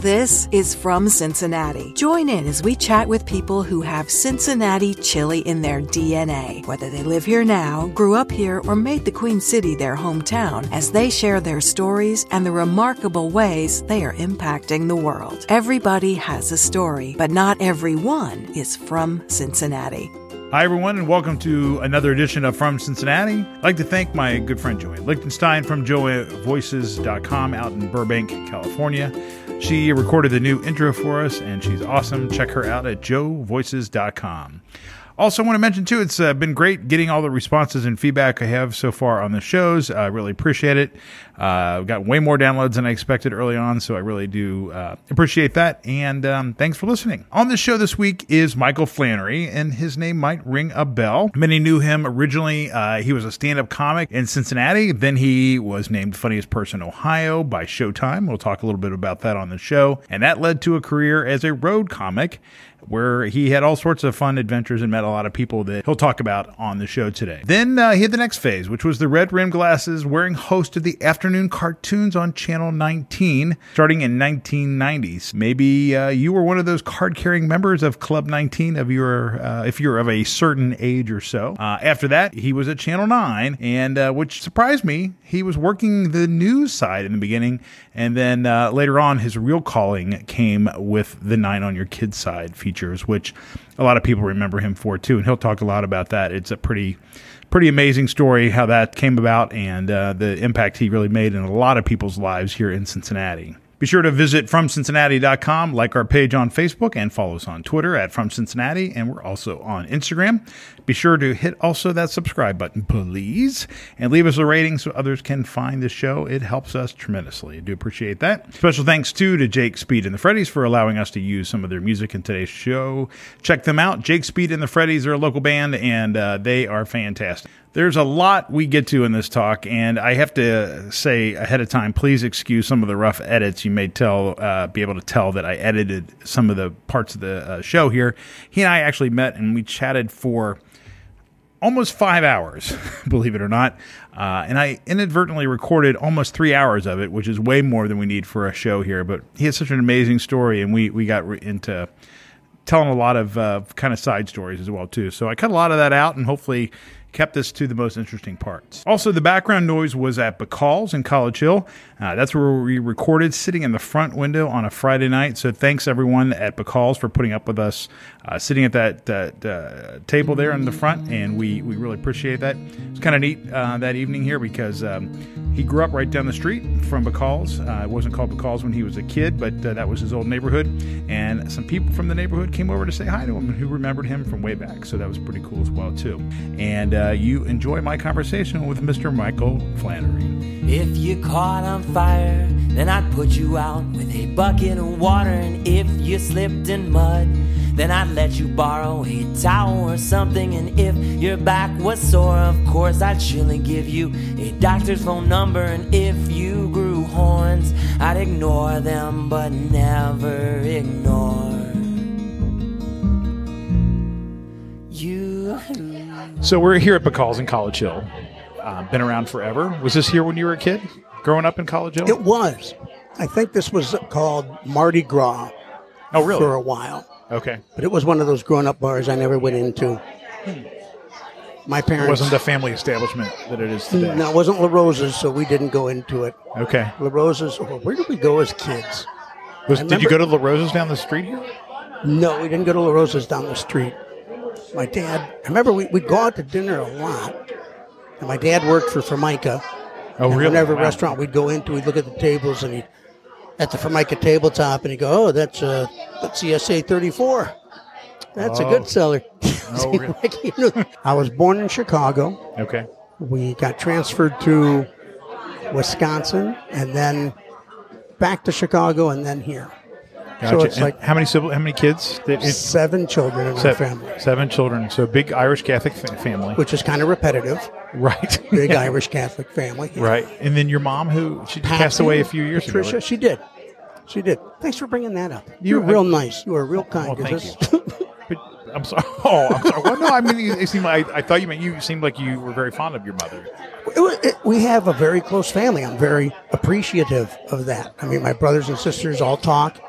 This is From Cincinnati. Join in as we chat with people who have Cincinnati chili in their DNA, whether they live here now, grew up here, or made the Queen City their hometown, as they share their stories and the remarkable ways they are impacting the world. Everybody has a story, but not everyone is from Cincinnati. Hi, everyone, and welcome to another edition of From Cincinnati. I'd like to thank my good friend Joanne Lichtenstein from JoeVoices.com out in Burbank, California. She recorded the new intro for us, and she's awesome. Check her out at JoeVoices.com. Also, I want to mention, too, it's been great getting all the responses and feedback I have so far on the shows. I really appreciate it. We've got way more downloads than I expected early on, so I really do appreciate that. And thanks for listening. On the show this week is Michael Flannery, and his name might ring a bell. Many knew him originally. He was a stand-up comic in Cincinnati. Then he was named Funniest Person in Ohio by Showtime. We'll talk a little bit about that on the show. And that led to a career as a road comic, where he had all sorts of fun adventures and met a lot of people that he'll talk about on the show today. Then he had the next phase, which was the red rim glasses, wearing host of the afternoon cartoons on Channel 19, starting in 1990s. Maybe you were one of those card-carrying members of Club 19 if you're of a certain age or so. After that, he was at Channel 9, and which surprised me, he was working the news side in the beginning, and then later on, his real calling came with the 9 on Your Kids side features, which a lot of people remember him for too, and he'll talk a lot about that. It's a pretty amazing story how that came about and the impact he really made in a lot of people's lives here in Cincinnati. Be sure to visit FromCincinnati.com, like our page on Facebook, and follow us on Twitter at FromCincinnati, and we're also on Instagram. Be sure to hit also that subscribe button, please, and leave us a rating so others can find the show. It helps us tremendously. I do appreciate that. Special thanks, too, to Jake Speed and the Freddies for allowing us to use some of their music in today's show. Check them out. Jake Speed and the Freddies are a local band, and they are fantastic. There's a lot we get to in this talk, and I have to say ahead of time, please excuse some of the rough edits. You may be able to tell that I edited some of the parts of the show here. He and I actually met, and we chatted for almost 5 hours, believe it or not. And I inadvertently recorded almost 3 hours of it, which is way more than we need for a show here. But he has such an amazing story, and we got into telling a lot of kind of side stories as well, too. So I cut a lot of that out, and hopefully kept this to the most interesting parts. Also, the background noise was at Bacall's in College Hill. That's where we recorded, sitting in the front window on a Friday night. So thanks, everyone at Bacall's, for putting up with us sitting at that table there in the front, and we really appreciate that. It's kind of neat that evening here because he grew up right down the street from Bacall's. It wasn't called Bacall's when he was a kid, but that was his old neighborhood. And some people from the neighborhood came over to say hi to him who remembered him from way back. So that was pretty cool as well, too. And you enjoy my conversation with Mr. Michael Flannery. If you caught on fire, then I'd put you out with a bucket of water. And if you slipped in mud, then I'd let you borrow a towel or something. And if your back was sore, of course I'd surely give you a doctor's phone number. And if you grew horns, I'd ignore them, but never ignore you. So we're here at Bacall's in College Hill. Been around forever. Was this here when you were a kid, growing up in College Hill? It was. I think this was called Mardi Gras. Oh, really? For a while. Okay. But it was one of those grown-up bars I never went into. My parents... It wasn't the family establishment that it is today. No, it wasn't La Rosa's, so we didn't go into it. Okay. La Rosa's... Where did we go as kids? Did you go to La Rosa's down the street here? No, we didn't go to La Rosa's down the street. My dad... I remember we'd go out to dinner a lot. And my dad worked for Formica. Oh, really? Whenever restaurant we'd go into, we'd look at the tables, and at the Formica tabletop, and he'd go, "Oh, that's CSA 34. That's a good seller." Oh, really? I was born in Chicago. Okay. We got transferred to Wisconsin, and then back to Chicago, and then here. Gotcha. So it's like how many kids? 7 children in our family. 7 children. So big Irish Catholic family. Which is kind of repetitive. Right. Big Irish Catholic family. Yeah. Right. And then your mom, she passed away a few years ago. Patricia, she did. She did. Thanks for bringing that up. You were real nice. You were real kind. Well, thank you. I'm sorry. Oh, I'm sorry. Well, no, I mean, it seemed like I thought you meant you seemed like you were very fond of your mother. We have a very close family. I'm very appreciative of that. I mean, my brothers and sisters all talk.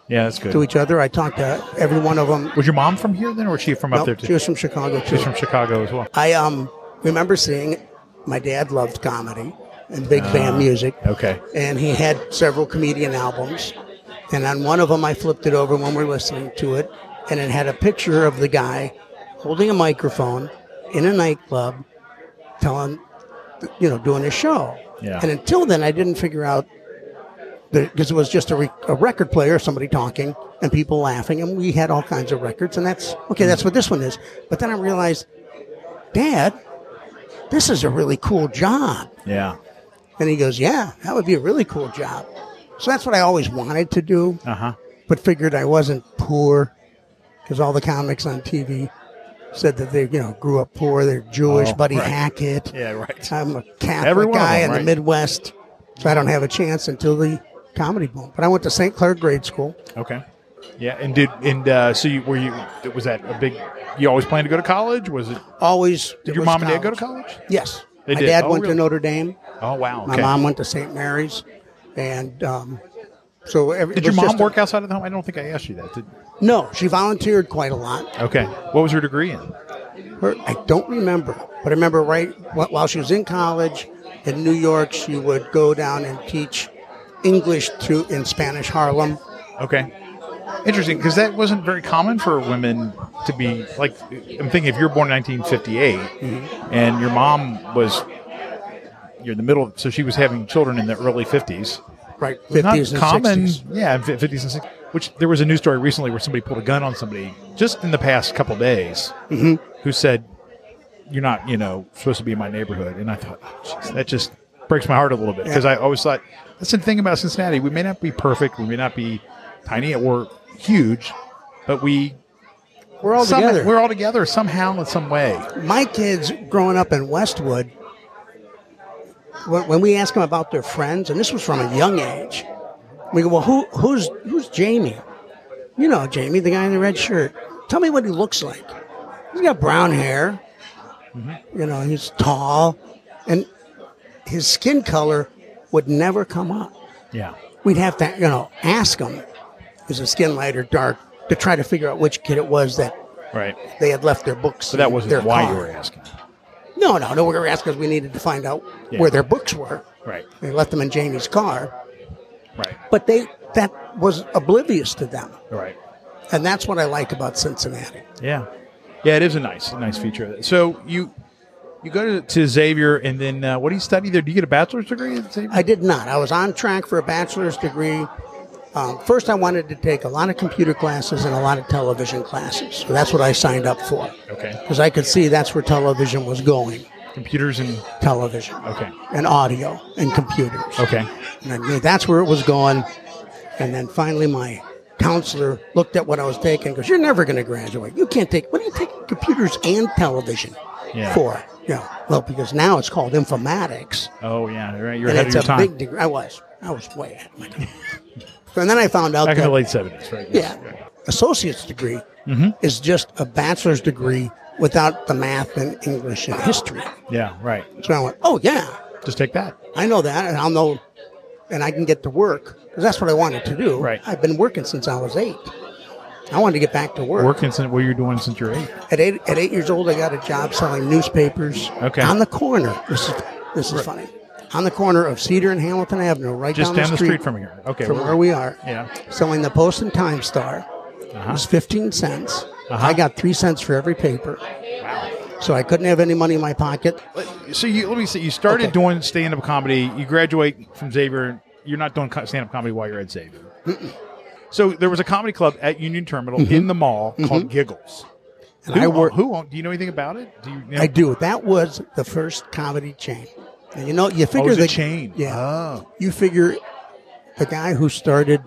Yeah, that's good. to each other. I talked to every one of them. Was your mom from here then, or was she from up there too? She was from Chicago too. She's from Chicago as well. I remember seeing, my dad loved comedy and big band music. Okay. And he had several comedian albums. And on one of them, I flipped it over when we were listening to it, and it had a picture of the guy holding a microphone in a nightclub, doing his show. Yeah. And until then, I didn't figure out, because it was just a record player, somebody talking, and people laughing, and we had all kinds of records, and that's what this one is. But then I realized, Dad, this is a really cool job. Yeah. And he goes, yeah, that would be a really cool job. So that's what I always wanted to do, but figured I wasn't poor, because all the comics on TV said that they, grew up poor. They're Jewish, Buddy Hackett. Yeah, right. I'm a Catholic guy in the Midwest, so I don't have a chance until the comedy boom. But I went to St. Clair grade school. Okay. Yeah, was that a big, you always planned to go to college? Was it? Always. Did your mom and dad go to college? Yes. They My did? dad Oh, went really? to Notre Dame. Oh, wow. My Okay. mom went to St. Mary's. And so Did your mom work outside of the home? I don't think I asked you that. No, she volunteered quite a lot. Okay. What was her degree in? I don't remember, but I remember while she was in college in New York, she would go down and teach English in Spanish Harlem. Okay. Interesting, because that wasn't very common for women to be, like, I'm thinking if you're born in 1958 and your mom you're in the middle, so she was having children in the early 50s. Right, 50s not and common, 60s. Yeah, 50s and 60s. Which there was a news story recently where somebody pulled a gun on somebody just in the past couple of days who said, "You're not, supposed to be in my neighborhood." And I thought, oh, geez, that just breaks my heart a little bit, because I always thought that's the thing about Cincinnati. We may not be perfect, we may not be tiny or huge, but we're all together. We're all together somehow in some way. My kids growing up in Westwood, when we ask them about their friends, and this was from a young age, we go, well, who's Jamie? You know Jamie, the guy in the red shirt. Tell me what he looks like. He's got brown hair. He's tall. And his skin color would never come up. Yeah. We'd have to, ask him, is his skin light or dark, to try to figure out which kid it was that they had left their books. But that wasn't their why car. you were asking. No, we were asking because we needed to find out where their books were. Right. They left them in Jamie's car. Right. But that was oblivious to them. Right. And that's what I like about Cincinnati. Yeah. Yeah, it is a nice feature. So you go to Xavier, and then what do you study there? Do you get a bachelor's degree at Xavier? I did not. I was on track for a bachelor's degree. First, I wanted to take a lot of computer classes and a lot of television classes. So that's what I signed up for. Okay. Because I could see that's where television was going. Computers and television. Okay. And audio and computers. Okay. And I knew that's where it was going. And then finally my counselor looked at what I was taking and goes, you're never going to graduate. You can't take, what do you take computers and television for? Yeah. Well, because now it's called informatics. Oh, yeah. Right. You're and ahead it's of your a time. big degree. I was way ahead of my time. And then I found out Back that in the late 70s, right? Yeah. Associate's degree is just a bachelor's degree without the math and English and history. Yeah, right. So I went, oh, yeah. Just take that. I know that, and I'll know, and I can get to work, because that's what I wanted to do. Right. I've been working since I was 8. I wanted to get back to work. Working since, what you're doing since you're 8? At 8 years old, I got a job selling newspapers on the corner. This is funny. On the corner of Cedar and Hamilton Avenue, right just down the street from here. Okay, from where we are. Yeah. Selling the Post and Time Star. It was 15 cents. I got 3 cents for every paper. Wow. So I couldn't have any money in my pocket. So let me see. You started doing stand-up comedy. You graduate from Xavier. You're not doing stand-up comedy while you're at Xavier. So there was a comedy club at Union Terminal in the mall called Giggles. And do you know anything about it? Do you know? I do. That was the first comedy chain. And you figure it was a chain. Yeah. Oh. You figure the guy who started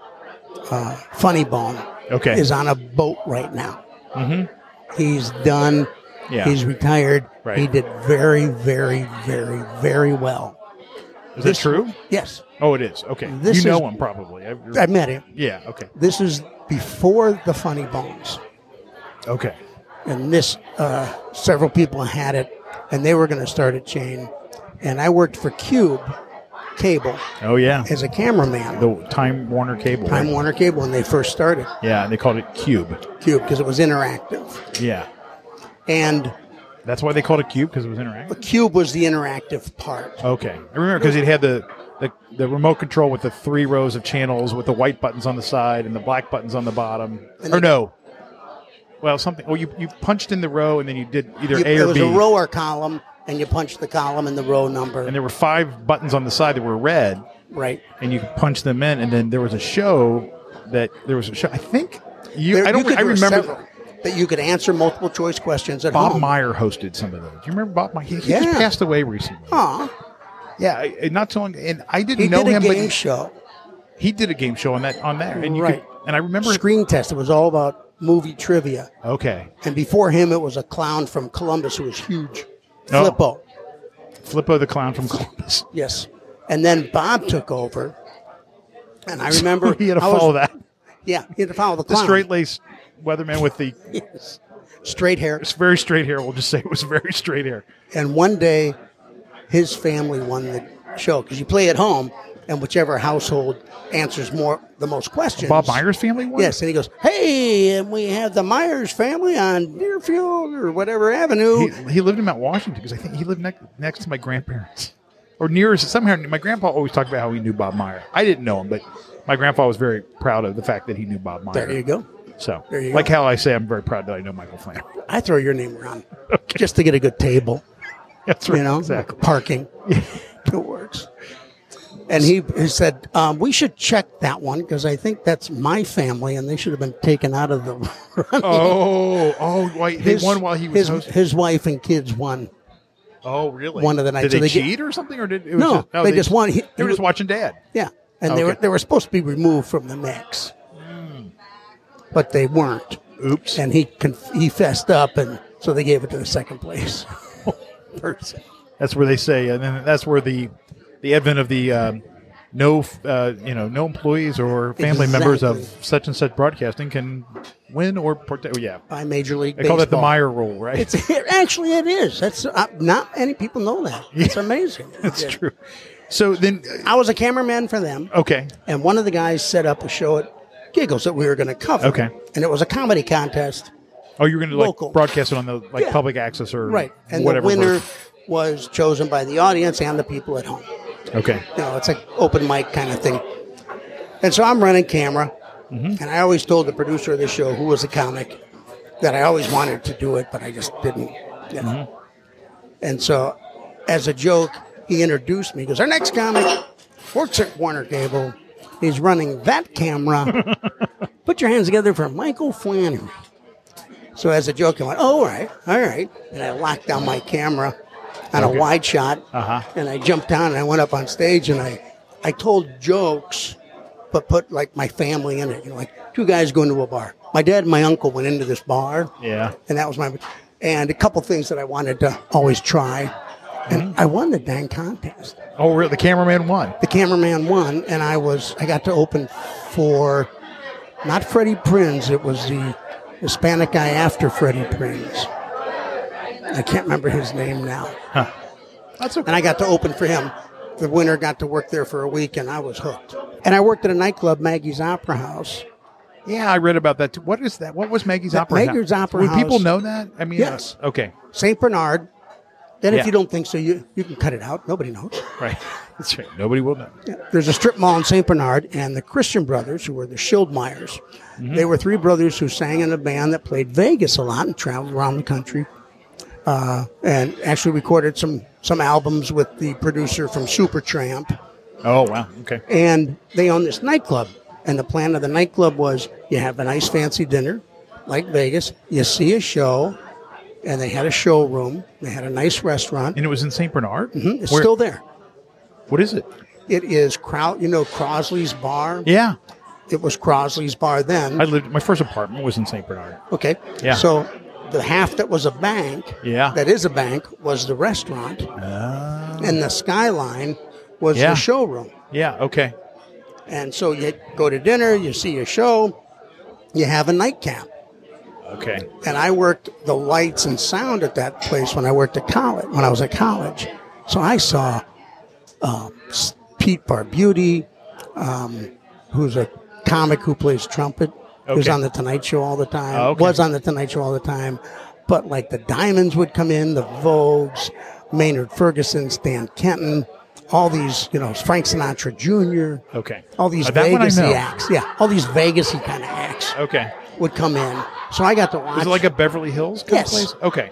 Funny Bone is on a boat right now. He's done. Yeah. He's retired. Right. He did very, very, very, very well. Is that true? Yes. Oh, it is. Okay. This you know him probably. I met him. Yeah. Okay. This is before the Funny Bones. Okay. And this, several people had it, and they were going to start a chain. And I worked for Cube cable Oh, yeah. as a cameraman. The Time Warner cable. Time right? Warner Cable when they first started. Yeah, and they called it Cube. Cube, because it was interactive. Yeah. And That's why they called it Cube, because it was interactive? the Cube was the interactive part. Okay. I remember because it had the remote control with the 3 rows of channels with the white buttons on the side and the black buttons on the bottom. Or no. Well, something. Oh, you punched in the row and then you did either A or B. It was a row or column, and you punched the column and the row number. And there were 5 buttons on the side that were red, Right. and you could punch them in. And then there was a show I think you. There I don't. I were remember several that you could answer multiple choice questions at Bob home. Meyer hosted some of those. Do you remember Bob Meyer? He Yeah. just passed away recently. Aw. Yeah, not so long. And I didn't He know did a him, game but show. he did a game show on there. And you Right. could, and I remember. Screen Test. It was all about movie trivia. Okay. And before him, it was a clown from Columbus who was huge. Oh. Flippo. Flippo the Clown from Columbus. Yes. And then Bob took over. And I remember he had to I was- follow that. Yeah, he had to follow the The clown. straight-laced weatherman with the Yes. Straight hair. it's very straight hair. We'll just say it was very straight hair. And one day, his family won the show because you play at home, and whichever household answers the most questions. Bob Meyer's family won? Yes, and he goes, "Hey, and we have the Myers family on Deerfield or whatever avenue." He lived in Mount Washington because I think he lived next to my grandparents. Or near somehow. My grandpa always talked about how he knew Bob Meyer. I didn't know him, but my grandpa was very proud of the fact that he knew Bob Meyer. There you go. So, There you like go. how I say I'm very proud that I know Michael Flannery. I throw your name around just to get a good table, That's right. you know, Exactly. parking. It works. And he said, we should check that one because I think that's my family and they should have been taken out of the running. Oh, wait. They won while he was hosting. His wife and kids won. Oh, really? one of the nights. Did So they they get- cheat or something? Or did it was No, just, they just won. They were just watching Dad. Yeah, and Okay. they were supposed to be removed from the mix, but they weren't. Oops. And he fessed up, and so they gave it to the second place person. That's where they say, and then that's where the advent of the no employees or family members of Exactly. such and such broadcasting can win or protect. Oh, yeah, By Major League they Baseball. call that the Meyer rule, right? Actually, it is. That's not many people know that. It's amazing. That's true. So then, I was a cameraman for them, okay, and one of the guys set up a show at Giggles that we were going to cover. Okay. And it was a comedy contest. oh, you're going to Local. broadcast it on the Yeah. public access or Right. And whatever. the winner version. was chosen by the audience and the people at home. Okay. You know, it's like open mic kind of thing. And so I'm running camera, and I always told the producer of the show, who was a comic, that I always wanted to do it, but I just didn't. You know? And so, as a joke, he introduced me. He goes, "Our next comic works at Warner Cable. He's running that camera. Put your hands together for Michael Flannery." So as a joke, I went, "Oh, all right." And I locked down my camera on a wide shot, and I jumped down and I went up on stage and I told jokes, but put like my family in it. You know, like 2 guys going to a bar. My dad and my uncle went into this bar. Yeah. And that was and a couple things that I wanted to always try. And I won the dang contest. Oh, really? The cameraman won. The cameraman won, and I got to open for not Freddie Prinz. It was the Hispanic guy after Freddie Prinz. I can't remember his name now. That's okay. And I got to open for him. The winner got to work there for a week, and I was hooked. And I worked at a nightclub, Maggie's Opera House. Yeah, I read about that too. What is that? What was Maggie's Opera House? Maggie's Opera Would House. people know that? I mean, Yes. Okay. St. Bernard. Then Yeah. if you don't think so, you can cut it out. Nobody knows. Right. That's right. Nobody will know. There's a strip mall in St. Bernard, and the Christian brothers, who were the Schildmeyers, they were 3 brothers who sang in a band that played Vegas a lot and traveled around the country, and actually recorded some albums with the producer from Supertramp. Oh, wow. Okay. And they owned this nightclub, and the plan of the nightclub was you have a nice fancy dinner, like Vegas, you see a show, and they had a showroom, they had a nice restaurant. And it was in St. Bernard? It's Where- still there. What is it? It is Crosley's Bar. Yeah. It was Crosley's Bar then. My first apartment was in St. Bernard. Okay. Yeah. So the half that was a bank, Yeah. that is a bank, was the restaurant. And the skyline was Yeah. the showroom. Yeah. Okay. And so you go to dinner, you see a show, you have a nightcap. Okay. And I worked the lights and sound at that place when I was at college. So I saw Pete Barbuti, who's a comic who plays trumpet, who's Okay. on the Tonight Show all the time, Oh, okay. was on the Tonight Show all the time. But like the Diamonds would come in, the Vogues, Maynard Ferguson, Stan Kenton, all these, Frank Sinatra Jr., Okay. all these That one I Vegas-y know. acts. Yeah, all these Vegas-y kind of acts Okay. would come in. So I got to watch. Is it like a Beverly Hills kind yes. of place? Okay.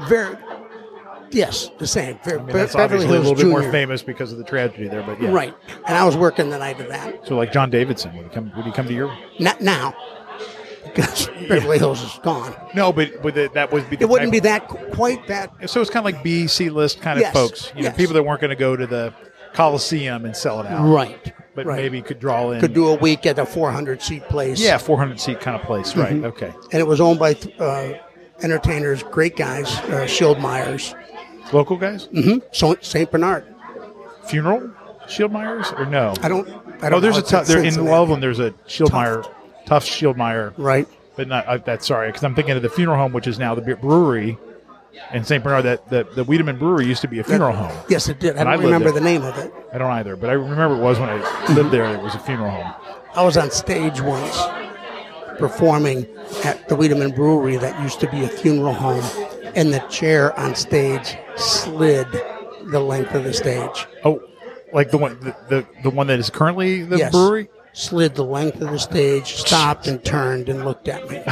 Yes, the same. I mean, that's Beverly obviously Hills a little bit more Jr.. famous because of the tragedy there, but yeah. Right. And I was working the night of that. So like John Davidson, would he come to your? Not now, because Beverly Hills is gone. No, but that would be. It wouldn't be that quite that. So it's kind of like B, C list kind of Yes, folks. yes. People that weren't going to go to the Coliseum and sell it out. Right. But right. maybe could draw in. Could do a week at a 400-seat place. Yeah, 400 seat kind of place. Right. Mm-hmm. Okay. And it was owned by entertainers, great guys, Shield Myers. Local guys? So St. Bernard. Funeral? Shieldmeyers or no? I don't Oh, there's know. a tough. There in Cincinnati. Loveland. There's a Shieldmeyer, tough Shieldmeyer, Right. but not. That's sorry, because I'm thinking of the funeral home, which is now the brewery in St. Bernard. That the Wiedemann Brewery used to be a funeral home. Yes, it did. I And I don't lived remember there. the name of it. I don't either, but I remember it was when I lived there. It was a funeral home. I was on stage once performing at the Wiedemann Brewery that used to be a funeral home, and the chair on stage slid the length of the stage. Oh, like the one the one that is currently the Yes. brewery. Slid the length of the stage, stopped and turned and looked at me.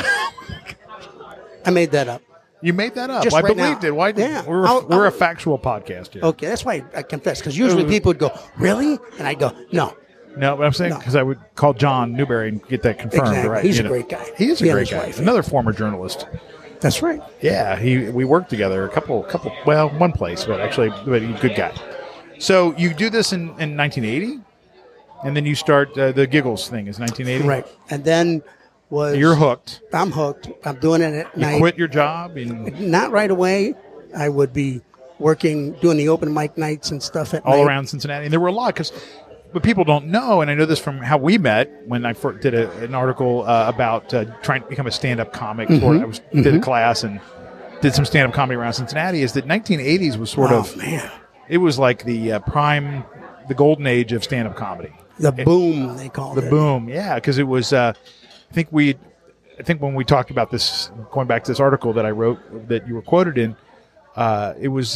I made that up. You made that up. Just I right believed now. it. Why? Yeah. We're a factual podcast here. Okay, that's why I confess, because usually people would go, really? And I go, no. No, but I'm saying No. because I would call John Newberry and get that confirmed. Exactly. Right? He's You a know. great guy. He is a He and great his guy. wife. Another former journalist. That's right. Yeah, we worked together a couple. Well, one place, but he's a good guy. So you do this in 1980, and then you start the Giggles thing. Is 1980 Right. And then You're hooked. I'm hooked. I'm doing it at You night. quit your job. And Not right away. I would be working, doing the open mic nights and stuff at all night. around Cincinnati, and there were a lot but people don't know, and I know this from how we met when I did an article about trying to become a stand-up comic. Mm-hmm. Did a class and did some stand-up comedy around Cincinnati. Is that 1980s was sort of man. it was like the prime, the golden age of stand-up comedy. The boom, they called The it. boom, yeah, because it was. I think when we talked about this, going back to this article that I wrote that you were quoted in, it was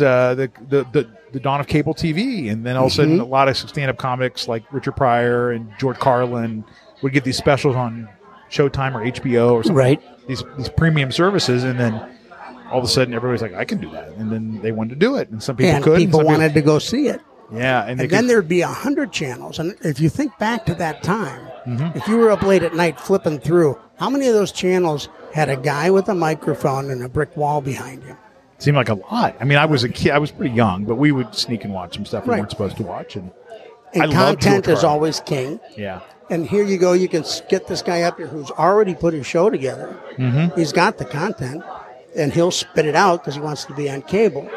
the dawn of cable TV, and then all of a sudden, a lot of stand-up comics like Richard Pryor and George Carlin would get these specials on Showtime or HBO or something. Right. These premium services, and then all of a sudden, everybody's like, "I can do that," and then they wanted to do it, and some people And could. people and some wanted to go see it. yeah, and they And then could, there'd be 100 channels. And if you think back to that time, Mm-hmm. if you were up late at night flipping through, how many of those channels had a guy with a microphone and a brick wall behind him? seemed like a lot. I mean, I was a kid; I was pretty young, but we would sneak and watch some stuff we Right. weren't supposed to watch, and And I loved content George is Carlin. always king. Yeah. And here you go, you can get this guy up here who's already put his show together. Mm-hmm. He's got the content, and he'll spit it out because he wants to be on cable.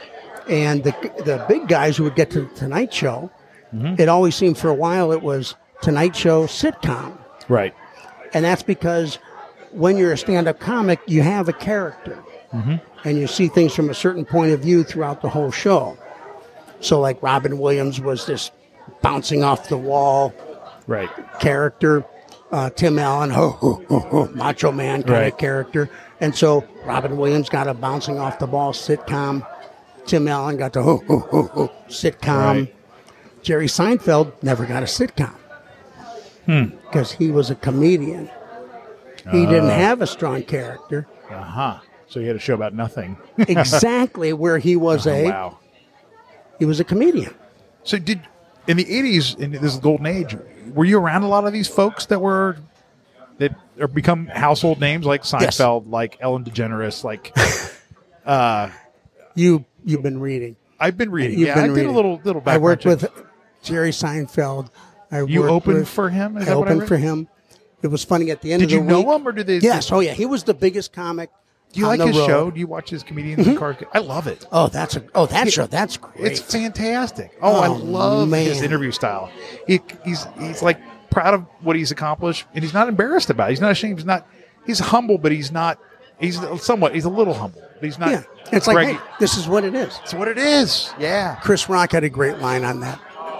And the big guys who would get to the Tonight Show, it always seemed for a while it was Tonight Show sitcom. Right. And that's because when you're a stand-up comic, you have a character. And you see things from a certain point of view throughout the whole show. So like Robin Williams was this bouncing off the wall Right. character. Tim Allen, Macho Man kind Right. of character. And so Robin Williams got a bouncing off the ball sitcom. Tim Allen got the sitcom. Right. Jerry Seinfeld never got a sitcom because he was a comedian. He didn't have a strong character. Uh-huh. So you had a show about nothing. Exactly where he was Wow. he was a comedian. So in the 80s, in this golden age, were you around a lot of these folks that are become household names like Seinfeld, like Ellen DeGeneres, like You've been reading. I've been reading. You've Yeah, been I did reading. a little background I worked check. with Jerry Seinfeld. You worked opened with- for him? Is I that what I opened read? for him. It was funny at the end Did of the you week. know him, or did they? Yes. Oh, yeah. He was the biggest comic. Do you on like the his road. show? Do you watch his comedians in cars? I love it. Oh, that show. That's great. It's fantastic. Oh, I Oh, love his man. interview style. He's like proud of what he's accomplished, and he's not embarrassed about it. He's not ashamed. He's humble, but he's not. He's a little humble. But he's not. Yeah. It's like, braggy. hey, this is what it is. It's what it is. Yeah. Chris Rock had a great line on that.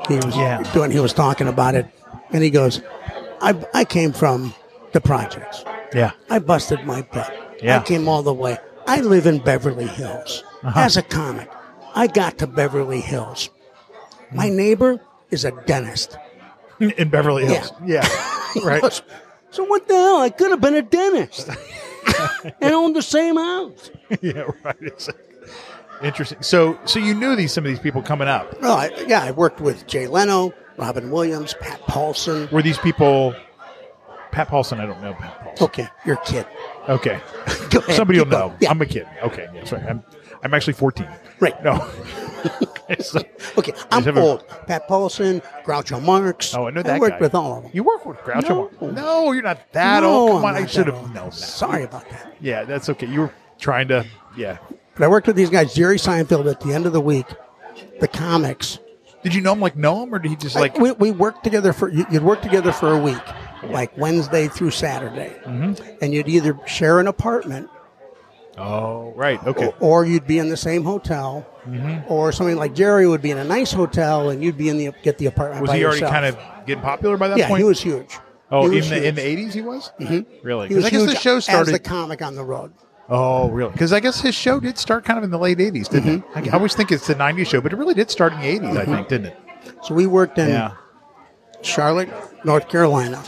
He was talking about it, and he goes, I came from the projects. Yeah. I busted my butt. Yeah. I came all the way. I live in Beverly Hills. As a comic, I got to Beverly Hills. My neighbor is a dentist. In Beverly Hills. Yeah. Right. So what the hell? I could have been a dentist and owned the same house. Yeah, right. It's interesting. So you knew some of these people coming up. Oh, I worked with Jay Leno, Robin Williams, Pat Paulson. Were these people... Pat Paulson, I don't know Pat Paulson. Okay, you're a kid. Okay. Go ahead, Somebody will keep know. going. Yeah. I'm a kid. Okay, yeah, sorry. I'm actually 14. Right. No. Okay, I'm old. Pat Paulson, Groucho Marx. Oh, I know that I worked guy. with all of them. You work with Groucho No. Marx? No, you're not that No, old. Come on, I'm I not should that have old. known that. Sorry about that. Yeah, that's okay. You were trying to, yeah. But I worked with these guys, Jerry Seinfeld, at the end of the week, the comics. Did you know him, or did he just like... We worked together you'd work together for a week, like Wednesday through Saturday. And you'd either share an apartment. Oh, right. Okay. Or you'd be in the same hotel. Or something like Jerry would be in a nice hotel and you'd be get the apartment Was by he already yourself. kind of getting popular by that Yeah, point? he was huge. Oh, He was in the huge. 80s he was? Mm-hmm. Really? He was Because I guess huge the show started... as the comic on the road. Oh, really? Because I guess his show did start kind of in the late 80s, didn't it? I always think it's the 90s show, but it really did start in the 80s, I think, didn't it? So we worked in Yeah. Charlotte, North Carolina.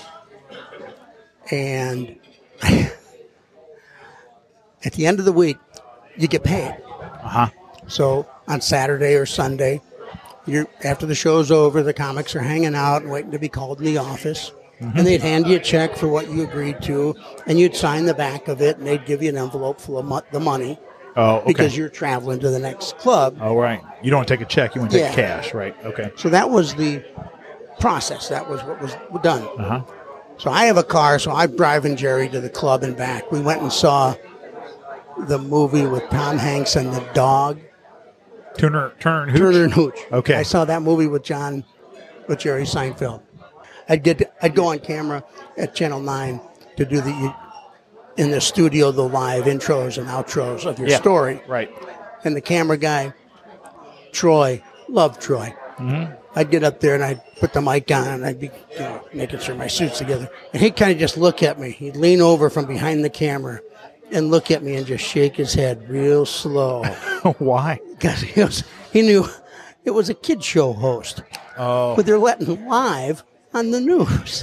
And at the end of the week, you get paid. Uh-huh. So on Saturday or Sunday, after the show's over, the comics are hanging out and waiting to be called in the office. And they'd hand you a check for what you agreed to, and you'd sign the back of it, and they'd give you an envelope full of the money. Oh, okay. Because you're traveling to the next club. Oh, right. You don't take a check. You want to take Yeah. cash, right? Okay. So that was the process. That was what was done. Uh-huh. So I have a car, so I'm driving Jerry to the club and back. We went and saw the movie with Tom Hanks and the dog. Turner and Hooch? Turner and Hooch. Okay. I saw that movie with Jerry Seinfeld. I'd go on camera at Channel 9 to do in the studio, the live intros and outros of your story. Right. And the camera guy, Troy, loved Troy. I'd get up there and I'd put the mic on and I'd be making sure my suit's together. And he'd kind of just look at me. He'd lean over from behind the camera and look at me and just shake his head real slow. Why? Because he knew it was a kid show host. Oh. But they're letting live on the news.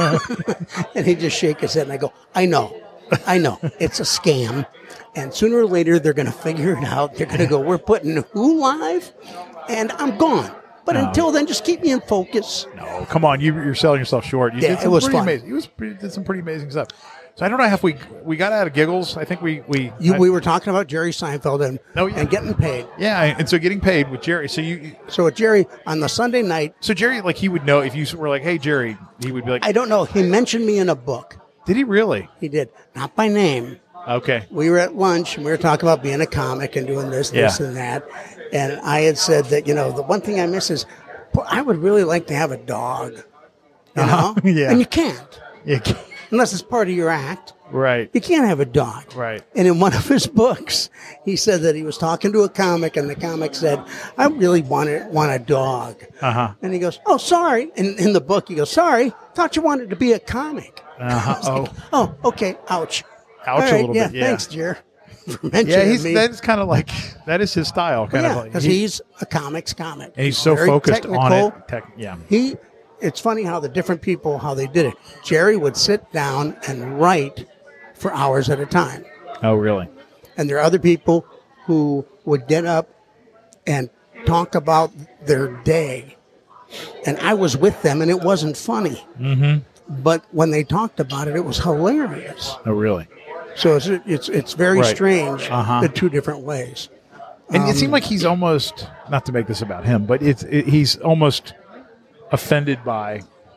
And he'd just shake his head and I go, I know. It's a scam. And sooner or later, they're going to figure it out. They're going to go, we're putting who live? And I'm gone. But until then, just keep me in focus. No, come on. You're selling yourself short. You Yeah, did some it was pretty fun. amazing. Did some pretty amazing stuff. So I don't know if we got out of giggles. I think we We were talking about Jerry Seinfeld and getting paid. Yeah, and so getting paid with Jerry. So with Jerry, on the Sunday night. So Jerry, like, he would know if you were like, hey, Jerry, he would be like. I don't know. He mentioned me in a book. Did he really? He did. Not by name. Okay. We were at lunch and we were talking about being a comic and doing this and that. And I had said that, the one thing I miss is, I would really like to have a dog. You know? Yeah. And you can't. Yeah. Unless it's part of your act. Right. You can't have a dog. Right. And in one of his books, he said that he was talking to a comic and the comic said, I really want a dog. Uh-huh. And he goes, oh, sorry. And in the book, he goes, sorry, thought you wanted to be a comic. Uh-huh. Oh, okay. Ouch. Ouch All right, a little bit. Yeah. Thanks, Jer. For mentioning me. That's kind of like, that is his style. Kind of like, because he's a comics comic. And he's so very focused on technical. it. It's funny how the different people, how they did it. Jerry would sit down and write for hours at a time. Oh, really? And there are other people who would get up and talk about their day. And I was with them, and it wasn't funny. Mm-hmm. But when they talked about it, it was hilarious. Oh, really? So it's very strange, Uh-huh. the two different ways. And it seemed like he's almost, not to make this about him, but he's almost offended by.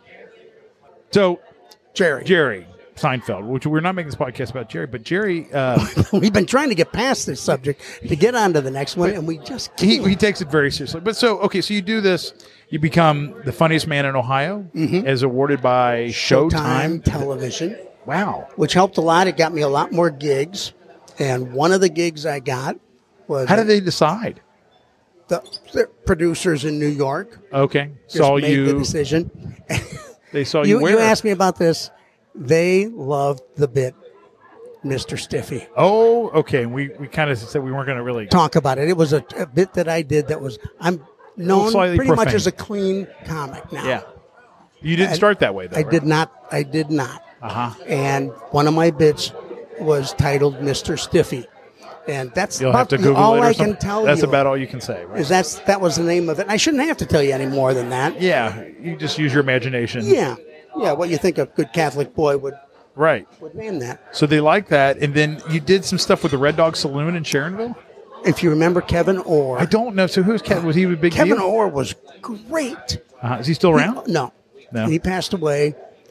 So, Jerry Seinfeld, which we're not making this podcast about Jerry, but Jerry. We've been trying to get past this subject to get on to the next one, and we just can't. He takes it very seriously. But so you do this, you become the funniest man in Ohio, as awarded by Showtime Television. Wow. Which helped a lot. It got me a lot more gigs. And one of the gigs I got was... How did they decide? the producers in New York Okay. just Saw made the you. decision. They saw you. You where? asked me about this. They loved the bit, Mr. Stiffy. Oh, okay. We kind of said we weren't going to really. Talk about it. It was a bit that I did that was, I'm known slightly pretty much profane. as a clean comic now. Yeah. You didn't start that way, though. I did not. I did not. Uh-huh. And one of my bits was titled Mr. Stiffy. And that's You'll have about to Google all it or I something. can tell That's you. about all you can say, right? Is that was the name of it. And I shouldn't have to tell you any more than that. Yeah. You just use your imagination. Yeah. Yeah, what you think a good Catholic boy would Right. name that. So they like that. And then you did some stuff with the Red Dog Saloon in Sharonville? If you remember Kevin Orr. I don't know. So who's Kevin? Was he a big Kevin deal? Orr was great. Is he still around? No. No. He passed away.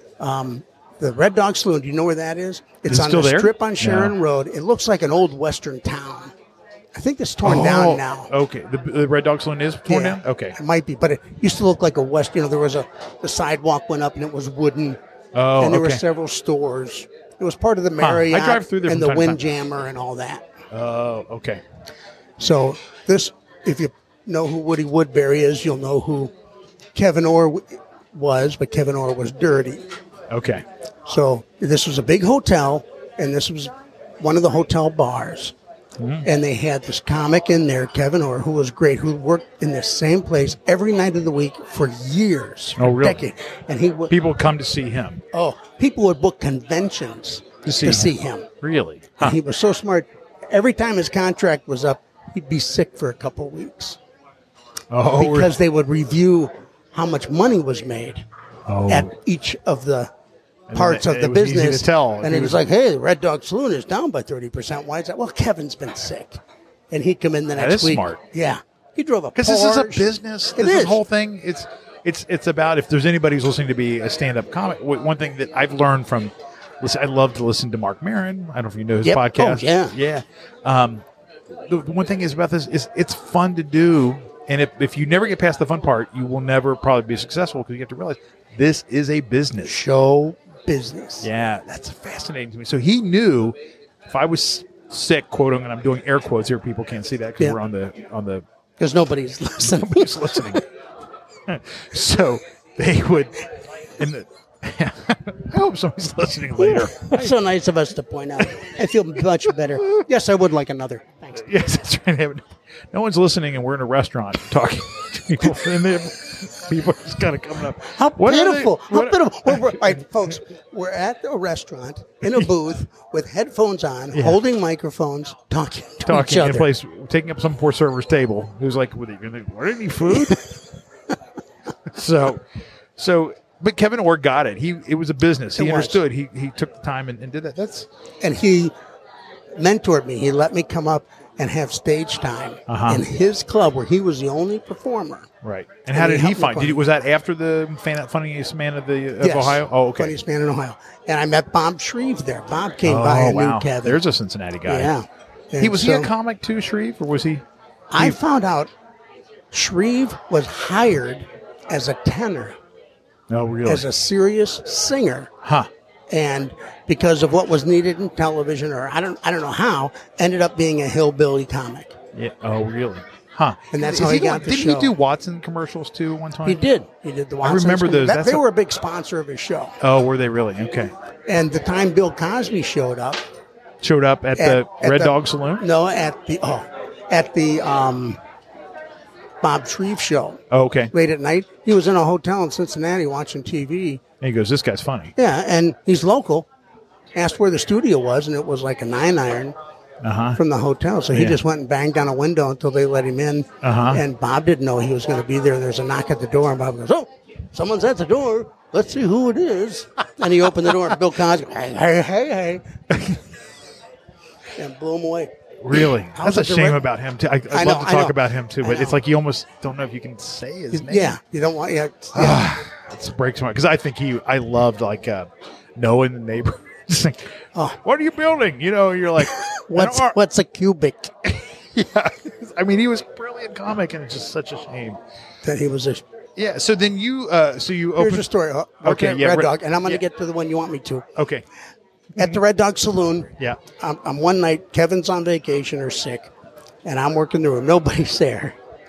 The Red Dog Saloon, do you know where that is? It's it on still the there? strip on Sharon No. Road. It looks like an old western town. I think it's torn down now. Okay. The Red Dog Saloon is torn Yeah, down? Okay. It might be, but it used to look like a west. There was the sidewalk went up and it was wooden. Oh, and there were okay. several stores. It was part of the Marriott I drive through there and from the time to time. Windjammer and all that. Oh, okay. So this, if you know who Woody Woodbury is, you'll know who Kevin Orr was, but Kevin Orr was dirty. Okay. So this was a big hotel, and this was one of the hotel bars. Mm-hmm. And they had this comic in there, Kevin Orr, who was great, who worked in the same place every night of the week for years, Oh, really? decades. And he would, People come to see him. people would book conventions To see him. Really? And he was so smart. Every time his contract was up, he'd be sick for a couple weeks Oh, because they would review how much money was made at each of the parts then of the it was easy business. to tell. And he was like, hey, the Red Dog Saloon is down by 30%. Why is that? Well, Kevin's been sick. And he'd come in the next is week. smart. Yeah. He drove a because this is a Porsche. business. It This is. whole thing. It's about, if there's anybody who's listening to be a stand-up comic. One thing that I've learned from, I love to listen to Mark Maron. I don't know if you know his Yep. podcast. Oh, yeah. The one thing is about this is it's fun to do, and if you never get past the fun part, you will never probably be successful because you have to realize this is a business. Show business. Yeah, that's fascinating to me. So he knew if I was sick, quoting, and I'm doing air quotes here, people can't see that because Yeah. we're on the Because nobody's listening. nobody's listening. So they would, I hope somebody's listening later. So nice of us to point out. I feel much better. Yes, I would like another. Thanks. Yes, that's right. No one's listening, and we're in a restaurant talking to people, and people are just kind of coming up. How What are they- pitiful. How what- pitiful. All right, folks, we're at a restaurant in a booth with headphones on, holding microphones, talking to each Talking in other. place, taking up some poor server's table who's like, "What are you going to order any food?" So, but Kevin Orr got it. It was a business. He It was. understood. He took the time and did that. That's And he mentored me. He let me come up and have stage time in his club where he was the only performer. right. And how did he helped me find? quite- Was that after the funniest man of Yes. Ohio? Oh, okay. Funniest man in Ohio. And I met Bob Shreve there. Bob came by and knew Kevin. There's a Cincinnati guy. Yeah. He was he a so comic too, Shreve, or was he? I found out Shreve was hired as a tenor, No, really. as a serious singer. Huh. And because of what was needed in television, or I don't know how, ended up being a hillbilly comic. Yeah. Oh, really? Huh. And that's Is how he got the Didn't show. he do Watson commercials too at one time? He did. He did the Watson. remember those. That- That's they a- were a big sponsor of his show. Oh, were they really? Okay. And the time Bill Cosby showed up Showed up at the at Red the- Dog Saloon? No, at the Bob Shreve show Oh, okay. late at night. He was in a hotel in Cincinnati watching TV. And he goes, this guy's funny. Yeah, and he's local. Asked where the studio was, and it was like a 9-iron from the hotel. So he Yeah. just went and banged on a window until they let him in. And Bob didn't know he was going to be there. There's a knock at the door, and Bob goes, "Oh, someone's at the door. Let's see who it is." And he opened the door, and Bill Cosby, hey, and blew him away. Really? How's That's a it shame direct- about him, too. I'd I love know, to I talk know. about him, too, I but it's know. like you almost don't know if you can say his name. Yeah, you don't want. Yeah, It breaks my heart. Because I think I loved, like, knowing the neighbor. Just like, what are you building? You know, you're like, what's a cubic? Yeah. I mean, he was a brilliant comic, and it's just such a shame. That he was a. Yeah, so then you Here's opened. a story. Okay, At yeah, Red Red- Dog, and I'm going to yeah. get to the one you want me to. Okay. At the Red Dog Saloon, Yeah. I'm one night, Kevin's on vacation or sick, and I'm working the room. Nobody's there.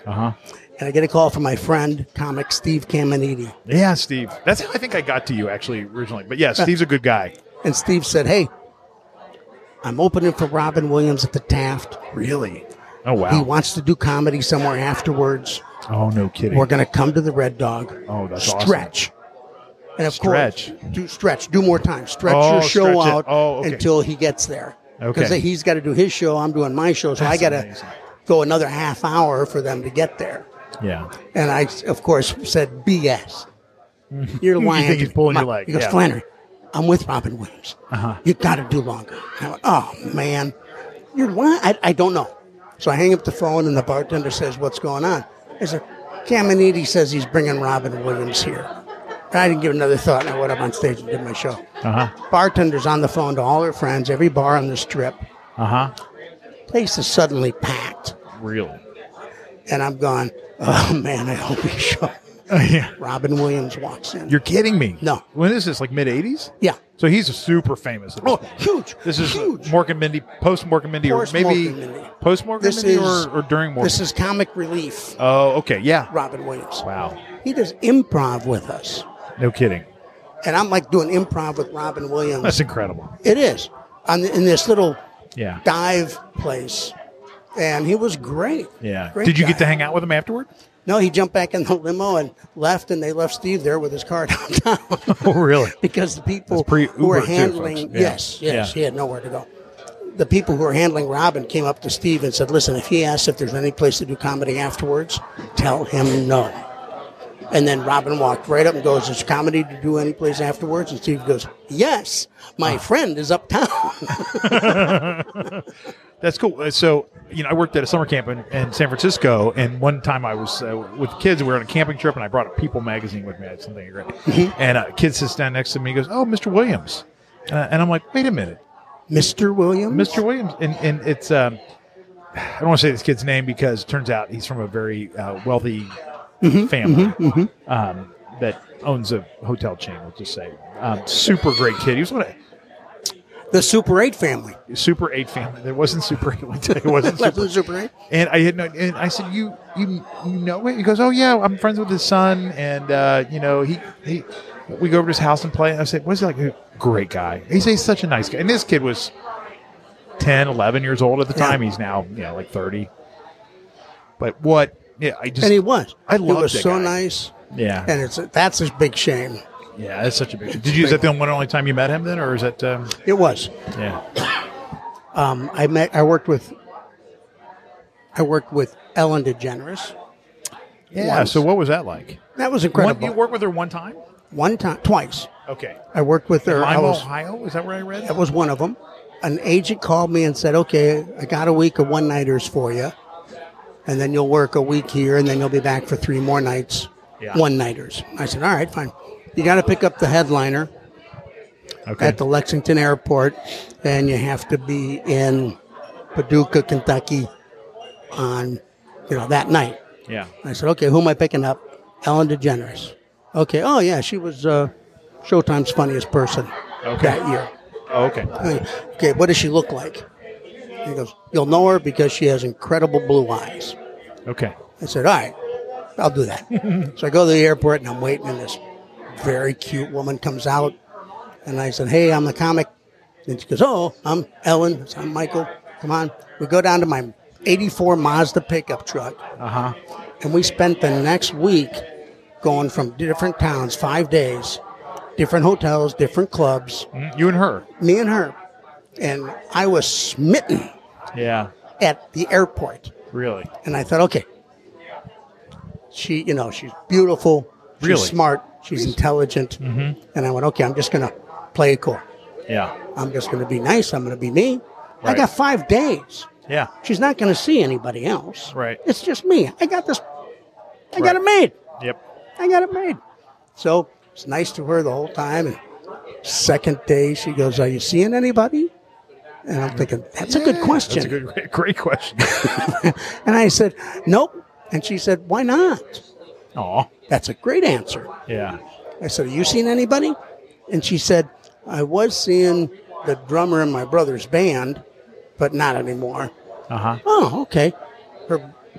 Uh-huh. And I get a call from my friend, comic Steve Caminiti. Yeah, Steve. That's how I think I got to you, actually, originally. But yeah, Steve's a good guy. And Steve said, hey, I'm opening for Robin Williams at the Taft. Really? Oh, wow. He wants to do comedy somewhere afterwards. Oh, no kidding. We're going to come to the Red Dog. Oh, that's Stretch. And of Stretch. course, do more time. Stretch your show stretch it. out Oh, okay. until he gets there. Okay. Because he's got to do his show, I'm doing my show, so That's I got to amazing. go another half hour for them to get there. Yeah. And I, of course, said, BS. You're lying. You think he's pulling your leg. He goes, Yeah. Flannery, I'm with Robin Williams. Uh-huh. You got to do longer. I went, oh, man. You're lying. I don't know. So I hang up the phone, and the bartender says, what's going on? I said, Caminiti says he's bringing Robin Williams here. And I didn't give another thought, and I went up on stage and did my show. Uh-huh. Bartender's on the phone to all her friends, every bar on the Strip. Uh-huh. Place is suddenly packed. Really? And I'm going, oh, man, I hope he shows. Yeah. Robin Williams walks in. You're kidding me. No. When is this, like mid-'80s? Yeah. So he's super famous. At this Oh, point. huge. This is huge. Mork and Mindy, post Mork and Mindy, or Post maybe Mork and Mindy. post Mork and This Mindy is or during Mork? This is comic relief. Oh, okay. Yeah. Robin Williams. Wow. He does improv with us. No kidding. And I'm like doing improv with Robin Williams. That's incredible. It is. In this little Yeah. dive place. And he was great. Yeah. Great Did you guy. get to hang out with him afterward? No, he jumped back in the limo and left, and they left Steve there with his car downtown. Oh, really? Because the people That's pre-Uber who were too, handling, folks. Yeah. yes, Yeah. he had nowhere to go. The people who were handling Robin came up to Steve and said, listen, if he asks if there's any place to do comedy afterwards, tell him no. And then Robin walked right up and goes, is comedy to do any place afterwards? And Steve goes, yes, my friend is uptown. That's cool. So, I worked at a summer camp in San Francisco, and one time I was with the kids, and we were on a camping trip, and I brought a People magazine with me. I had something great. And a kid sits down next to me and goes, oh, Mr. Williams. And I'm like, wait a minute. Mr. Williams? Mr. Williams. And it's, I don't want to say this kid's name because it turns out he's from a very wealthy family that owns a hotel chain, let's just say. Super great kid. He was one of The Super 8 family. Super 8 family. There wasn't Super 8. Let me tell you, it wasn't Super Wasn't Super 8? And I had no, and I said, you know it? He goes, oh yeah, I'm friends with his son, and he we go over to his house and play. And I said, what's he like? Great guy. He's such a nice guy. And this kid was 10, 11 years old at the time. Yeah. He's now like 30. But what? Yeah, And he was. I He loved was that so guy. nice. Yeah, And that's a big shame. yeah, that's such a big. Did you? Is that the one and only time you met him then, or is that? It was. Yeah. I worked with Ellen DeGeneres. Yeah. Once. So what was that like? That was incredible. You worked with her one time? One time, twice. Okay. I worked with her. Lima, Ohio? Is that where I read? That was one of them. An agent called me and said, okay, I got a week of one-nighters for you. And then you'll work a week here, and then you'll be back for 3 more nights, Yeah. one-nighters. I said, all right, fine. You got to pick up the headliner Okay. at the Lexington airport, and you have to be in Paducah, Kentucky on, that night. Yeah. I said, okay, who am I picking up? Ellen DeGeneres. Okay, oh, yeah, she was Showtime's funniest person that year. Oh, okay. Okay, what does she look like? He goes, you'll know her because she has incredible blue eyes. Okay. I said, all right, I'll do that. So I go to the airport, and I'm waiting, and this very cute woman comes out. And I said, hey, I'm the comic. And she goes, oh, I'm Ellen. I said, I'm Michael. Come on. We go down to my 84 Mazda pickup truck. Uh-huh. And we spent the next week going from different towns, 5 days, different hotels, different clubs, You and her. me and her. And I was smitten Yeah. at the airport. Really. And I thought, okay, she's beautiful, she's Really? smart, she's intelligent. And I went, okay, I'm just going to play it cool. Yeah. I'm just going to be nice. I'm going to be me. I Right. got 5 days. Yeah. She's not going to see anybody else. Right. It's just me. I got this. I Right. got it made. Yep. I got it made. So it's nice to her the whole time. And second day, she goes, are you seeing anybody? And I'm thinking, that's a good question. That's a good, great question. And I said, nope. And she said, why not? Aw. That's a great answer. Yeah. I said, have you seen anybody? And she said, I was seeing the drummer in my brother's band, but not anymore. Uh-huh. Oh, okay. Her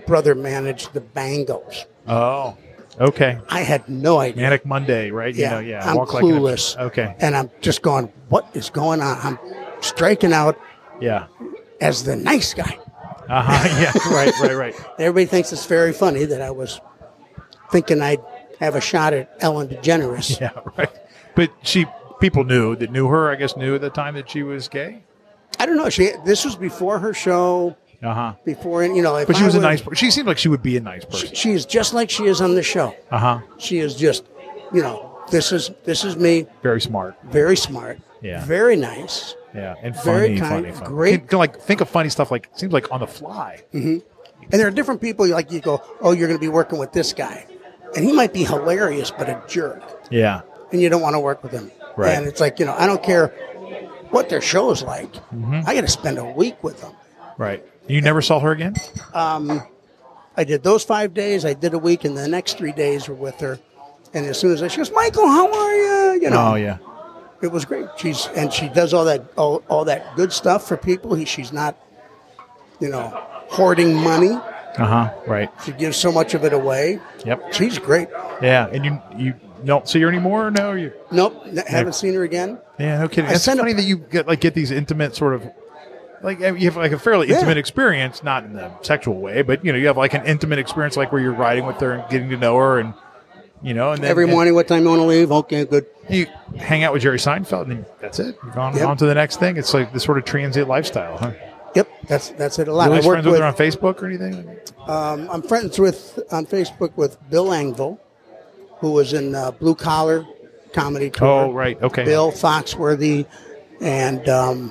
brother managed the Bangles. Oh, okay. I had no idea. Manic Monday, right? Yeah, I'm Walk clueless. Okay. And I'm just going, what is going on? I'm striking out Yeah. as the nice guy. Yeah. Right. Everybody thinks it's very funny that I was thinking I'd have a shot at Ellen DeGeneres. Yeah, right. But people knew her, I guess, knew at the time that she was gay. I don't know. This was before her show. Before, if But she I was a were- nice. She seemed like she would be a nice person. She is just like she is on the show. She is just, this is me. Very smart. Very smart. Yeah. Very nice. Yeah, and Very funny. kind, great. Can, like think of funny stuff. Like seems like on the fly. And there are different people. Like you go, oh, you're going to be working with this guy, and he might be hilarious, but a jerk, Yeah. and you don't want to work with him. Right. And it's like I don't care what their show is like. I got to spend a week with them. Right. You never saw her again? I did those 5 days. I did a week, and the next 3 days were with her. And as soon as she goes, Michael, how are you? Oh yeah. It was great. She does all that good stuff for people. She's not, hoarding money. Right. She gives so much of it away. Yep. She's great. Yeah. And you don't see her anymore? Or no. You. Nope, haven't seen her again. Yeah. No kidding. I It's sent funny that you get these intimate sort of. Like you have like a fairly intimate experience, not in the sexual way, but you have like an intimate experience, like where you're riding with her and getting to know her, and and then Every morning, what time you want to leave? Okay, good. you hang out with Jerry Seinfeld, and then that's it. You've gone Yep. on to the next thing. It's like this sort of transient lifestyle, huh? Yep, that's it. A lot. You I always work friends with her on Facebook or anything? I'm friends on Facebook with Bill Engvall, who was in Blue Collar Comedy Tour. Oh, right. Okay. Bill Foxworthy and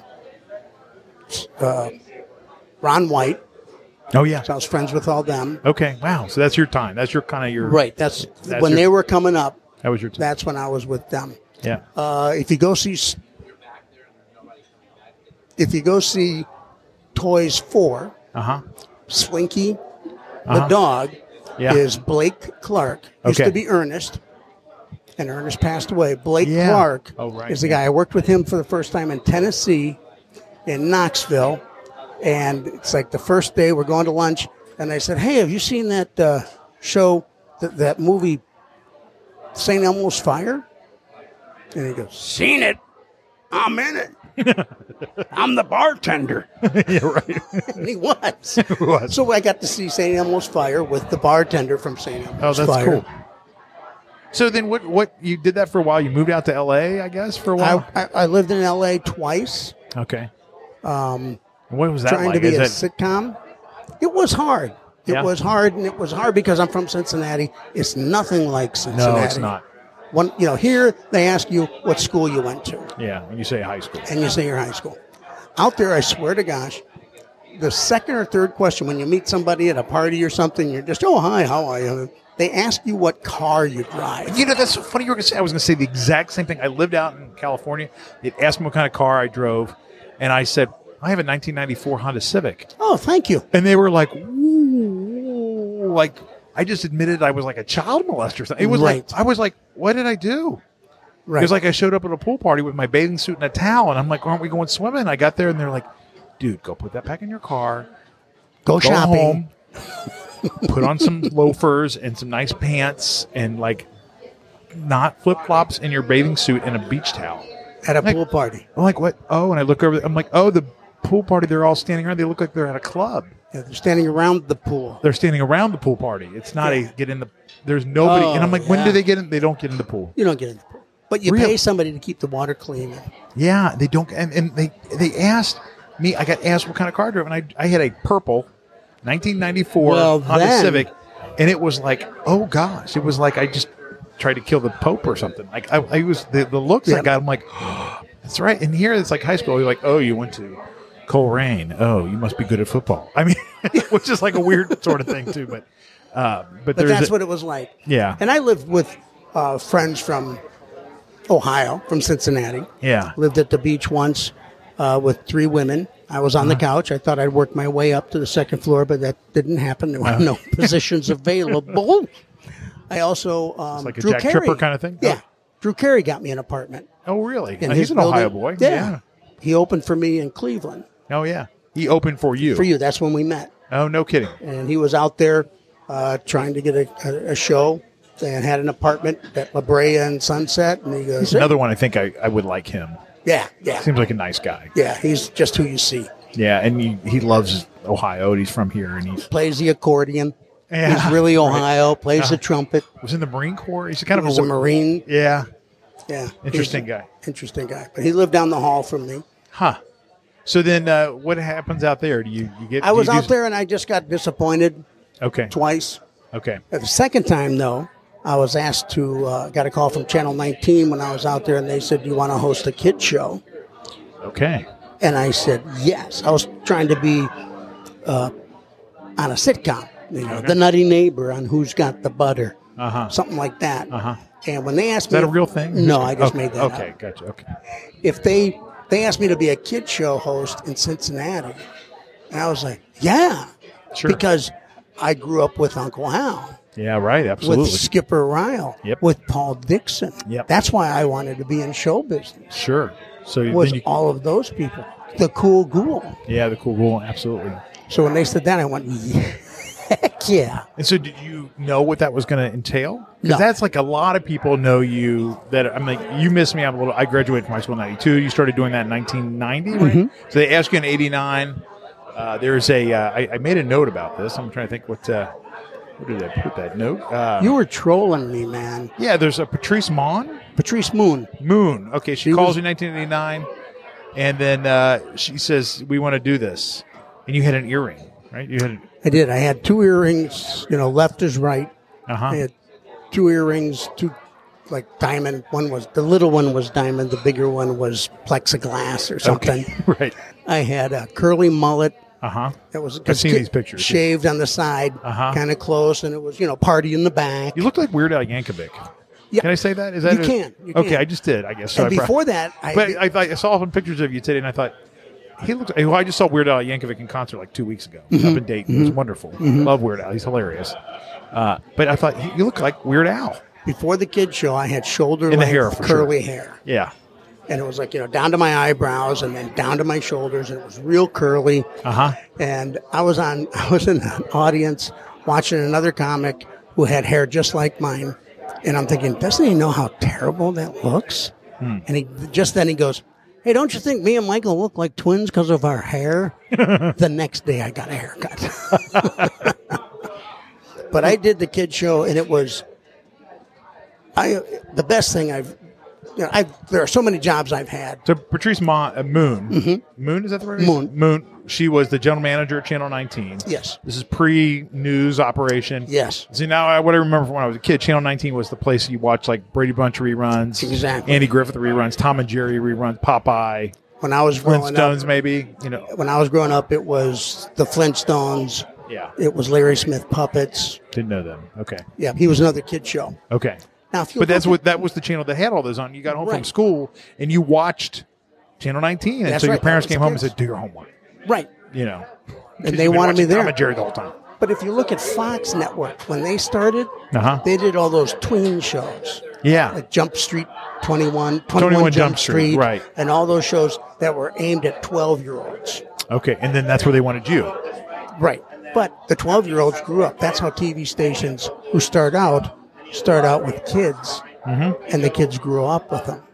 Ron White. Oh yeah. So I was friends with all them. Okay. Wow. So that's your time. That's your kind of your Right. That's when your- they were coming up. That was your time. That's when I was with them. Yeah. If you go see Toys 4, Swinky, the dog, Yeah. is Blake Clark. Used Okay. to be Ernest, and Ernest passed away. Blake Yeah. Clark Oh, right. is the guy. I worked with him for the first time in Tennessee, in Knoxville, and it's like the first day we're going to lunch, and I said, "Hey, have you seen that show, that movie, St. Elmo's Fire?" And he goes, "Seen it? I'm in it. I'm the bartender." Yeah. Right. And he was. was. So I got to see St. Elmo's Fire with the bartender from St. Oh, Elmo's that's Fire. cool. So then, what you did that for a while? You moved out to L.A., I guess, for a while. I lived in L.A. twice, Okay. What was that trying like? to be Is a that- sitcom. It was hard. Yeah. It was hard, and it was hard because I'm from Cincinnati. It's nothing like Cincinnati. No, it's not. Here they ask you what school you went to, Yeah, when you say high school. and you say your high school. Out there, I swear to gosh, the second or third question when you meet somebody at a party or something, you're just, "Oh, hi, how are you?" They ask you what car you drive. That's so funny. You were going to say I was going to say the exact same thing. I lived out in California. It asked me what kind of car I drove, and I said I have a 1994 Honda Civic, Oh, thank you. and they were like, "Ooh," like I just admitted I was like a child molester. Or something. It was Right. like I was like, "What did I do?" Right. It was like I showed up at a pool party with my bathing suit and a towel, and I'm like, "Aren't we going swimming?" I got there, and they're like, "Dude, go put that back in your car. Go Go shopping. home, put on some loafers and some nice pants, and like not flip flops in your bathing suit and a beach towel." At a Like- pool party. I'm like, "What?" Oh, and I look over. I'm like, "Oh, the pool party. They're all standing around. They look like they're at a club. Yeah, they're standing around the pool. They're standing around the pool party. It's not a get in the. There's nobody." Oh, and I'm like, "When yeah. do they get in? They don't get in the pool." You don't get in the pool. But you Really? pay somebody to keep the water clean. Yeah, they don't. And they asked me. I got asked what kind of car I drove, and I had a purple 1994 Well, Honda then- Civic, and it was like, oh gosh, it was like I just tried to kill the Pope or something. Like I was the looks I Yeah. got. I'm like, oh, that's right. And here it's like high school. You're like, oh, you went to Coleraine. Oh, you must be good at football. I mean, which is like a weird sort of thing too. But But there's that's a- what it was like. Yeah. And I lived with friends from Ohio, from Cincinnati. Yeah. Lived at the beach once with 3 women. I was on the couch. I thought I'd work my way up to the second floor, but that didn't happen. There were no positions available. I also like a Drew Jack Carey. Tripper kind of thing? Yeah. Drew Carey got me an apartment. Oh, really? in He's his an Ohio building. boy. Yeah. He opened for me in Cleveland. Oh, yeah. He opened for you. For you, that's when we met. Oh, no kidding. And he was out there trying to get a show and had an apartment at La Brea and Sunset. And he goes, He's another one I think I would like him. Yeah. Seems like a nice guy. Yeah, he's just who you see. Yeah, and he loves Ohio. And he's from here, and he Plays the accordion. Yeah, He's really Ohio. Plays the trumpet. was in the Marine Corps. He's kind of He's a Marine. Yeah, Yeah. interesting guy. Interesting guy. But he lived down the hall from me. Huh. So then, what happens out there? Do you get? I was out there and I just got disappointed Okay. twice. Okay. The second time, though, I was asked to, got a call from Channel 19 when I was out there, and they said, do you want to host a kid show? Okay. And I said, yes. I was trying to be on a sitcom, The Nutty Neighbor on Who's Got the Butter, something like that. And when they asked me... Is that a real thing? No, I just made that Okay, up. gotcha. Okay. If they asked me to be a kid show host in Cincinnati, and I was like, yeah. Sure. Because I grew up with Uncle Hal. Yeah, right. Absolutely. With Skipper Ryle, Yep. with Paul Dixon. Yep. That's why I wanted to be in show business. Sure. So Was then you, all of those people. The cool ghoul. yeah, the cool rule. Absolutely. So when they said that, I went, heck yeah. And so, did you know what that was going to entail? No. Because that's like a lot of people know you. That I'm like, you missed me out a little. I graduated from high school in '92. You started doing that in 1990, right? Mm-hmm. So they asked you in '89. There's a. I made a note about this. I'm trying to think what. Where did I put that note? You were trolling me, man. Yeah, there's a Patrice Mon. Patrice Moon. Moon. Okay, she He calls was- you in 1989, and then she says, "We want to do this." And you had an earring, right? You had. I did. I had two earrings, left is right. Uh-huh. I had two earrings, two like diamond. The little one was diamond. The bigger one was plexiglass or something. Okay. Right. I had a curly mullet. Uh-huh. That was I've seen these pictures. Shaved on the side, Uh-huh. kind of close, and it was party in the back. You look like Weird Al Yankovic. Yeah. Can I say that? Is that You can. Okay, I just did. I guess. So And before that, but I saw some pictures of you today, and I thought he looks. Well, I just saw Weird Al Yankovic in concert like 2 weeks ago up in Dayton. It was wonderful. Love Weird Al. He's hilarious. But I thought you look like Weird Al. before the kid show, I had shoulder In the length hair, for curly sure. hair. Yeah. And it was like, down to my eyebrows and then down to my shoulders, and it was real curly. And I was in an audience watching another comic who had hair just like mine. And I'm thinking, doesn't he know how terrible that looks? And he goes, hey, don't you think me and Michael look like twins because of our hair? The next day I got a haircut. But I did the kid show, and it was the best thing there are so many jobs I've had. So Patrice Moon. Moon, is that the right name? Moon. She was the general manager at Channel 19. Yes. This is pre-news operation. Yes. See, now what I remember from when I was a kid, Channel 19 was the place you watch like Brady Bunch reruns. Exactly. Andy Griffith reruns, Tom and Jerry reruns, Popeye, When I was growing Flintstones up, maybe. when I was growing up, it was the Flintstones. Yeah. It was Larry Smith Puppets. Didn't know them. Okay. Yeah, he was another kid show. Okay. Now, if you But look that was the channel that had all those on. You got home from Right. school and you watched Channel 19. And That's so your right. parents That was came the home and kids. said, do your homework. right. And they wanted me there. Tom and Jerry the whole time. But if you look at Fox Network, when they started, Uh-huh. they did all those tween shows. Yeah. Like Jump Street 21 Jump Street, right. And all those shows that were aimed at 12-year-olds. Okay. And then that's where they wanted you. Right. But the 12-year-olds grew up. That's how TV stations who start out with kids, and the kids grew up with them.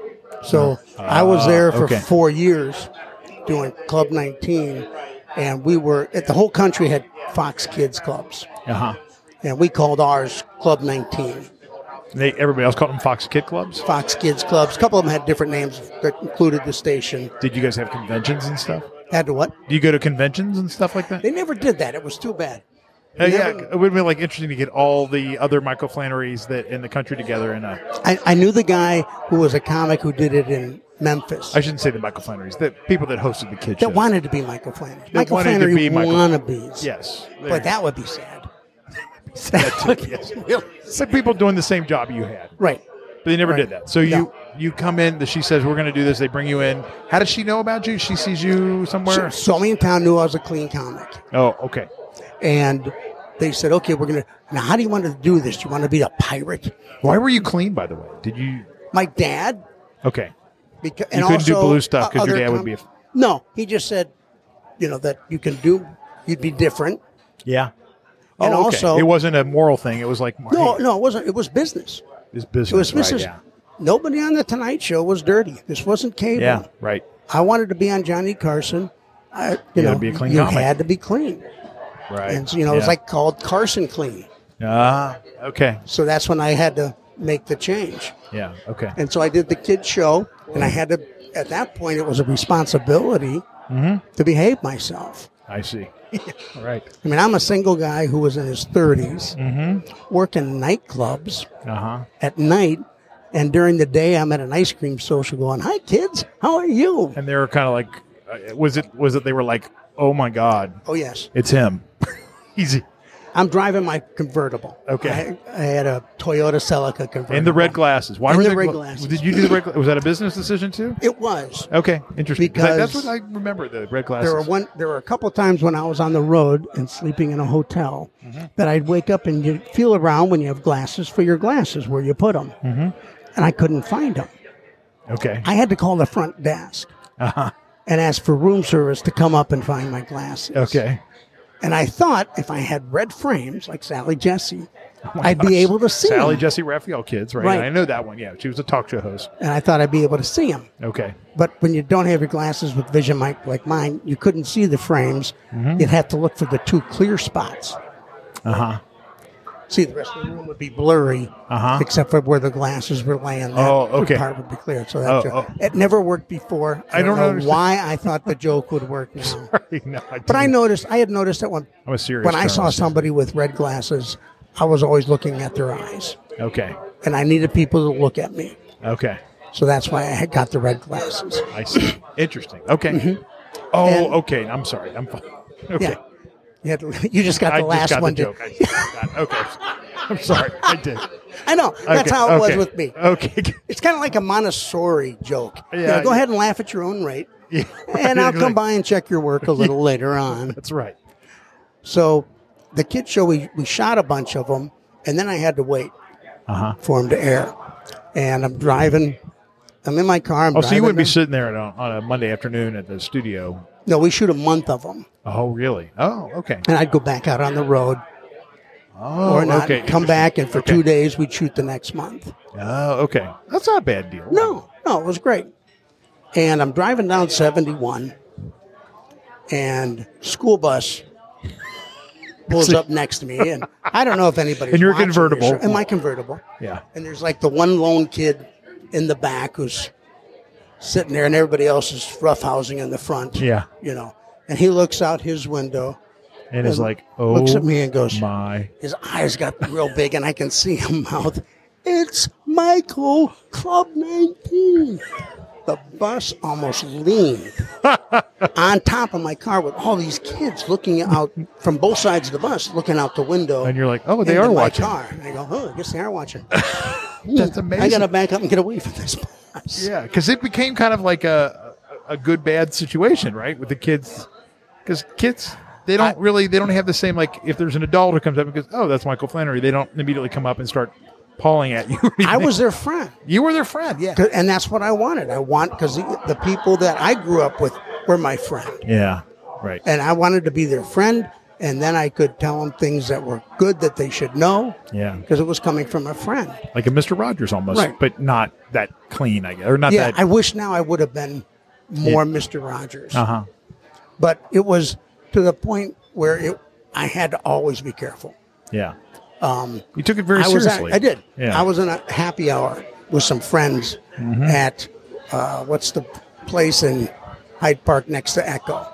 So I was there for okay. 4 years doing Club 19, and the whole country had Fox Kids clubs, Uh-huh. and we called ours Club 19. Everybody else called them Fox Kid Clubs. Fox Kids clubs. A couple of them had different names that included the station. Did you guys have conventions and stuff? Had to what? Do you go to conventions and stuff like that? They never did that. It was too bad. Yeah, never- it would have been like interesting to get all the other Michael Flannerys that in the country together. I knew the guy who was a comic who did it in Memphis. I shouldn't say the Michael Flannerys, the people that hosted the kid shows. That wanted to be Michael Flannery. That Michael wanted to Flannery be Michael- wannabes. Yes, But that would be sad. that too, yes. It's like people doing the same job you had, Right. but they never Right. did that. So No. you come in. She says we're going to do this. They bring you in. How does she know about you? She sees you somewhere. She saw me in town, knew I was a clean comic. Oh, okay. And they said, okay, now how do you want to do this? Do you want to be a pirate? Why were you clean, by the way? Did you? My dad. Okay. And couldn't do also blue stuff 'cause your other dad would be a- No, he just said, that you can do you'd be different. Yeah. And okay. also- it wasn't a moral thing. It was like, No, it wasn't. It was business. it's business. It was business. Right, yeah. Nobody on the Tonight Show was dirty. This wasn't cable. Yeah, right. I wanted to be on Johnny Carson. You had to know, be a clean you comic. had to be clean. Right. And, you know, it was like called Carson Clean. Okay. So that's when I had to make the change. Yeah, okay. And so I did the kids show, and I had to, at that point, it was a responsibility to behave myself. I see. All right. I mean, I'm a single guy who was in his 30s, working nightclubs at night, and during the day, I'm at an ice cream social going, "Hi, kids, how are you?" And they were kind of like, was it they were like, oh my God, Oh, yes. it's him. Easy. I'm driving my convertible. Okay. I had a Toyota Celica convertible. And the red glasses. Why And were the they red glasses. Did you do the red glasses? Was that a business decision too? It was. Okay, interesting. Because That's what I remember, the red glasses. There were a couple of times when I was on the road and sleeping in a hotel that I'd wake up and you feel around when you have glasses for your glasses where you put them. And I couldn't find them. Okay. I had to call the front desk and ask for room service to come up and find my glasses. Okay. And I thought if I had red frames like Sally Jesse, I'd be able to see Sally them. Jesse Raphael Kids, right? Right. I know that one. Yeah, she was a talk show host. And I thought I'd be able to see them. Okay. But when you don't have your glasses with vision like mine, you couldn't see the frames. You'd have to look for the two clear spots. See, the rest of the room would be blurry, except for where the glasses were laying. That okay. part would be clear. So that Oh, it never worked before. I don't know understand. why I thought the joke would work now. Sorry, no, But I had noticed that when I'm a serious when I saw journalist. somebody with red glasses, I was always looking at their eyes, Okay. and I needed people to look at me. Okay. So that's why I had got the red glasses. I see. Interesting. Okay. Oh, And- okay. I'm sorry. I'm fine. Okay. Yeah. You just got the I last just got one. the joke. I just got, okay. I'm sorry. I did. I know. That's Okay, how it okay. was with me. Okay. It's kind of like a Montessori joke. You Yeah, know, go yeah. ahead and laugh at your own rate, Yeah, and I'll exactly. come by and check your work a little later on. That's right. So the kids show, we shot a bunch of them, and then I had to wait for them to air. And I'm driving. I'm in my car. I'm Oh, so you driving wouldn't be them. sitting there on a Monday afternoon at the studio. No, we shoot a month of them. Oh, really? Oh, okay. And I'd go back out on the road Oh, or not. okay. Come back, and for Okay. 2 days, we'd shoot the next month. Oh, okay. That's not a bad deal. No, it was great. And I'm driving down 71, and school bus pulls up next to me, and I don't know if anybody's And you're watching convertible. this. And my convertible. Yeah. And there's like the one lone kid in the back who's sitting there, and everybody else is roughhousing in the front. Yeah. You know, and he looks out his window, And it's and like, oh, looks at me and goes, my. his eyes got real big, and I can see him mouth, "It's Michael, Club 19." The bus almost leaned on top of my car with all these kids looking out from both sides of the bus, looking out the window. And you're like, oh, they into are my watching. car. And I go, oh, I guess they are watching. That's amazing. I got to back up and get away from this bus. Yeah, because it became kind of like a good bad situation, right, with the kids. Because kids, they don't have the same, like, if there's an adult who comes up and goes, oh, that's Michael Flannery, they don't immediately come up and start pawing at you. or I anything. was their friend. You were their friend, yeah. And that's what I wanted. Because the people that I grew up with were my friend. Yeah, right. And I wanted to be their friend. And then I could tell them things that were good that they should know. Yeah. Because it was coming from a friend. Like a Mr. Rogers almost, Right. but not that clean, I guess. Or not Yeah, that. I wish now I would have been more Mr. Rogers. Uh-huh. But it was to the point where I had to always be careful. Yeah. You took it very I seriously. did. Yeah. I was in a happy hour with some friends at what's the place in Hyde Park next to Echo?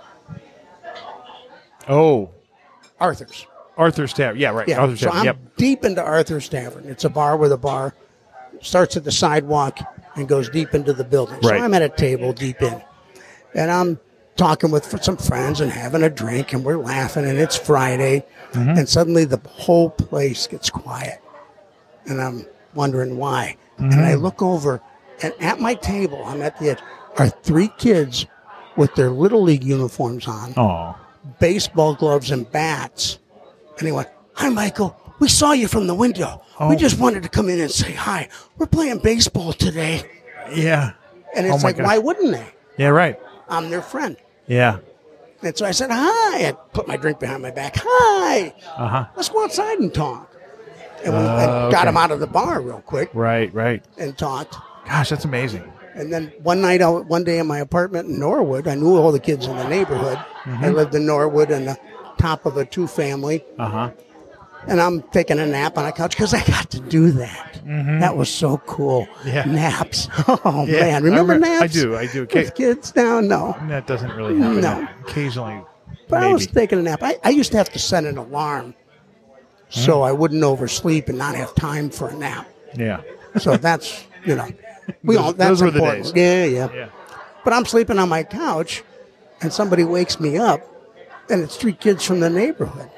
Oh, Arthur's. Arthur's Tavern. Yeah, right. Yeah. Arthur's So Tavern. I'm Yep. deep into Arthur's Tavern. It's a bar where the bar starts at the sidewalk and goes deep into the building. Right. So I'm at a table deep in. And I'm talking with some friends and having a drink, and we're laughing, and it's Friday. And suddenly the whole place gets quiet. And I'm wondering why. And I look over, and at my table, I'm at the edge, are 3 kids with their Little League uniforms on, Oh. baseball gloves and bats. And he went, "Hi, Michael. We saw you from the window. We just wanted to come in and say hi. We're playing baseball today." Yeah. And Oh it's my like, gosh. why wouldn't they? Yeah, right. I'm their friend. Yeah. And so I said, hi. I put my drink behind my back. Hi. Uh-huh. Let's go outside and talk. And we got okay. him out of the bar real quick Right. and talked. Gosh, that's amazing. And then one day in my apartment in Norwood, I knew all the kids in the neighborhood. I lived in Norwood in the top of a 2-family. Uh-huh. And I'm taking a nap on a couch because I got to do that. That was so cool. Yeah. Naps. Oh, Yeah, man. Remember naps? I do. With kids now? No. That doesn't really happen. No. Occasionally, But maybe. I was taking a nap. I used to have to set an alarm so I wouldn't oversleep and not have time for a nap. Yeah. So that's, that's those were the important. days. Yeah. But I'm sleeping on my couch and somebody wakes me up and it's 3 kids from the neighborhood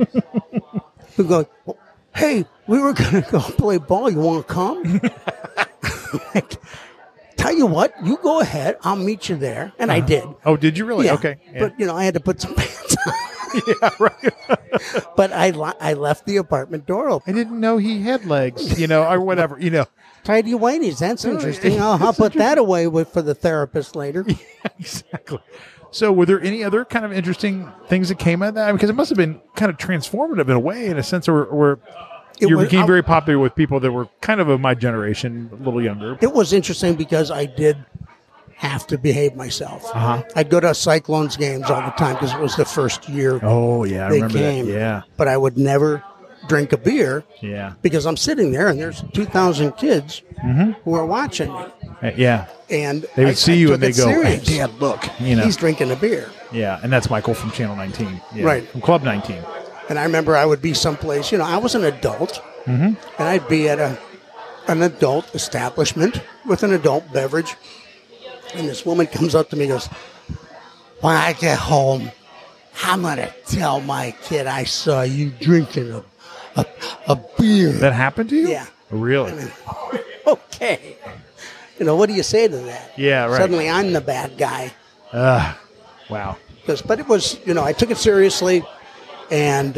who go, hey, we were going to go play ball. You want to come? Like, tell you what, you go ahead. I'll meet you there. And I did. Oh, did you really? Yeah. Okay. Yeah. But, I had to put some pants on. Yeah, right. But I left the apartment door open. I didn't know he had legs, or whatever, Tidy whities. That's interesting. I'll put that away for the therapist later. Exactly. So were there any other kind of interesting things that came out of that? Because it must have been kind of transformative in a way, in a sense, where you became very popular with people that were kind of my generation, a little younger. It was interesting because I did have to behave myself. I'd go to Cyclones games all the time because it was the first year Oh, yeah, I they remember came. that. Yeah. But I would never drink a beer Yeah. because I'm sitting there and there's 2,000 kids who are watching me. Yeah. And They would I see you took and they it go, serious. hey, Dad, look. He's drinking a beer. Yeah, and that's Michael from Channel 19. Yeah. Right. From Club 19. And I remember I would be someplace, I was an adult, and I'd be at an adult establishment with an adult beverage, and this woman comes up to me and goes, when I get home, I'm going to tell my kid I saw you drinking a beer. That happened to you? Yeah. Really? Okay. What do you say to that? Yeah, right. Suddenly I'm the bad guy. Wow. But it was, I took it seriously, and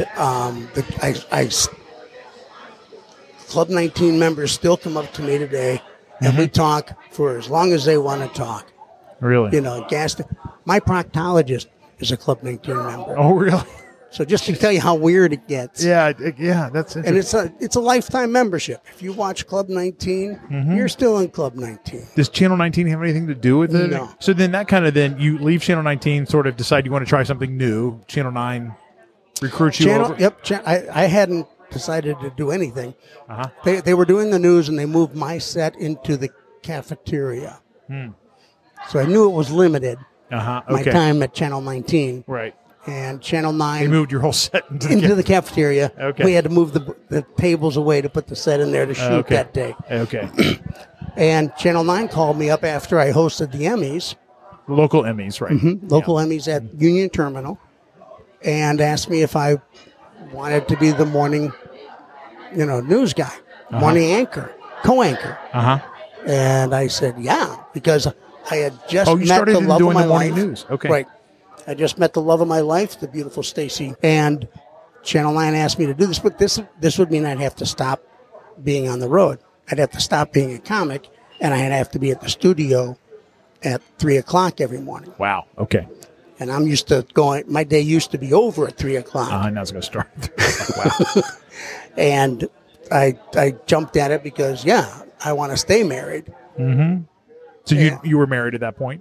Club 19 members still come up to me today, and we talk for as long as they want to talk. Really? My proctologist is a Club 19 member. Oh, really? So just to tell you how weird it gets. Yeah, that's interesting. And it's a lifetime membership. If you watch Club 19, you're still in Club 19. Does Channel 19 have anything to do with it? No. So then you leave Channel 19, sort of decide you want to try something new. Channel 9 recruits you over? Yep. I hadn't decided to do anything. Uh-huh. They were doing the news, and they moved my set into the cafeteria. So I knew it was limited, Uh-huh. my Okay. time at Channel 19. Right. And Channel They 9 moved your whole set into the cafeteria. Okay. We had to move the tables away to put the set in there to shoot Okay. that day. Okay. And Channel 9 called me up after I hosted the Emmys, Local Emmys, right? local Emmys at Union Terminal, and asked me if I wanted to be the morning, news guy, morning anchor, co-anchor. Uh-huh. And I said, yeah, because I had just You met started the love doing of my the morning life. news. Okay. Right. I just met the love of my life, the beautiful Stacy. And Channel 9 asked me to do this, but this would mean I'd have to stop being on the road. I'd have to stop being a comic, and I'd have to be at the studio at 3 o'clock every morning. Wow. Okay. And I'm used to my day used to be over at 3 o'clock. Now it's going to start. Wow. And I jumped at it because, I want to stay married. So you were married at that point?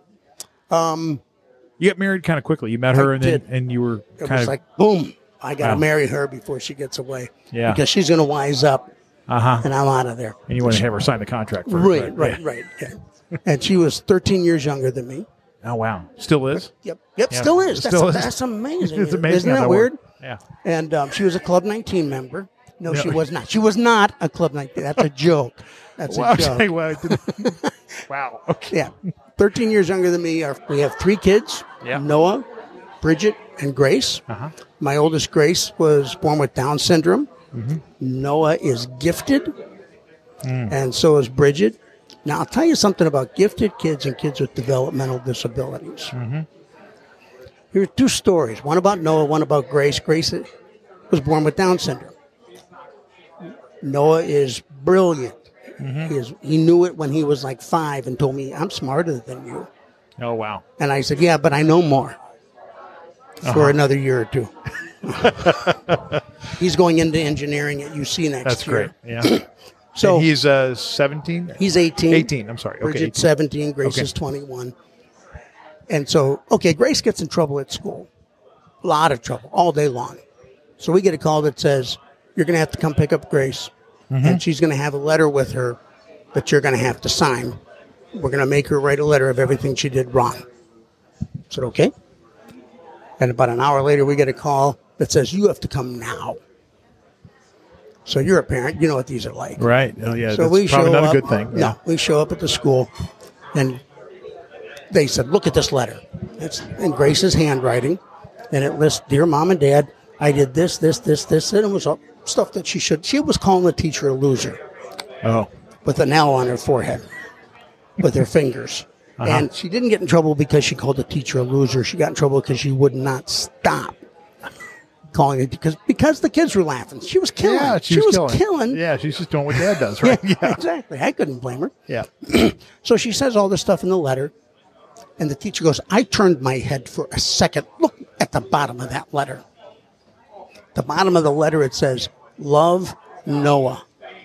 You got married kind of quickly. You met her, and you were It kind was of like, boom, I got to Wow. marry her before she gets away. Yeah. Because she's going to wise up, uh-huh. and I'm out of there. And you want to have her sign the contract first. Right. Yeah. And she was 13 years younger than me. Oh, wow. Still is? Yep, Yeah, still is. still is. That's amazing. It's amazing. Isn't how that worked. weird? Yeah. And she was a Club 19 member. No, she was not. She was not a Club 19. That's a joke. That's Well, a joke. okay, well, wow. Okay. Yeah. 13 years younger than me. We have 3 kids, Yeah. Noah, Bridget, and Grace. Uh-huh. My oldest, Grace, was born with Down syndrome. Mm-hmm. Noah is gifted, Mm. and so is Bridget. Now, I'll tell you something about gifted kids and kids with developmental disabilities. Mm-hmm. Here are 2 stories, one about Noah, one about Grace. Grace was born with Down syndrome. Noah is brilliant. Mm-hmm. He knew it when he was like 5 and told me, I'm smarter than you. Oh, wow. And I said, yeah, but I know more. for another year or two. He's going into engineering at UC next That's year. great. Yeah. So and he's 17? He's 18. 18, I'm sorry. Okay. Bridget's 18. 17. Grace is 21. And so, Grace gets in trouble at school. A lot of trouble all day long. So we get a call that says, you're going to have to come pick up Grace. And she's going to have a letter with her that you're going to have to sign. We're going to make her write a letter of everything she did wrong. I said, okay. And about an hour later, we get a call that says, you have to come now. So you're a parent. You know what these are like. Right. Oh, yeah. So that's we probably show not up. a good thing. No, we show up at the school, and they said, look at this letter. It's in Grace's handwriting, and it lists, Dear Mom and Dad, I did this, and it was all stuff that she should. She was calling the teacher a loser Oh. with an L on her forehead with her fingers. And she didn't get in trouble because she called the teacher a loser. She got in trouble because she would not stop calling it because the kids were laughing. She was killing. Yeah, she was killing. Yeah, she's just doing what Dad does, right? Yeah, exactly. I couldn't blame her. Yeah. So she says all this stuff in the letter, and the teacher goes, I turned my head for a second. Look at the bottom of that letter. The bottom of the letter, it says, love, Noah.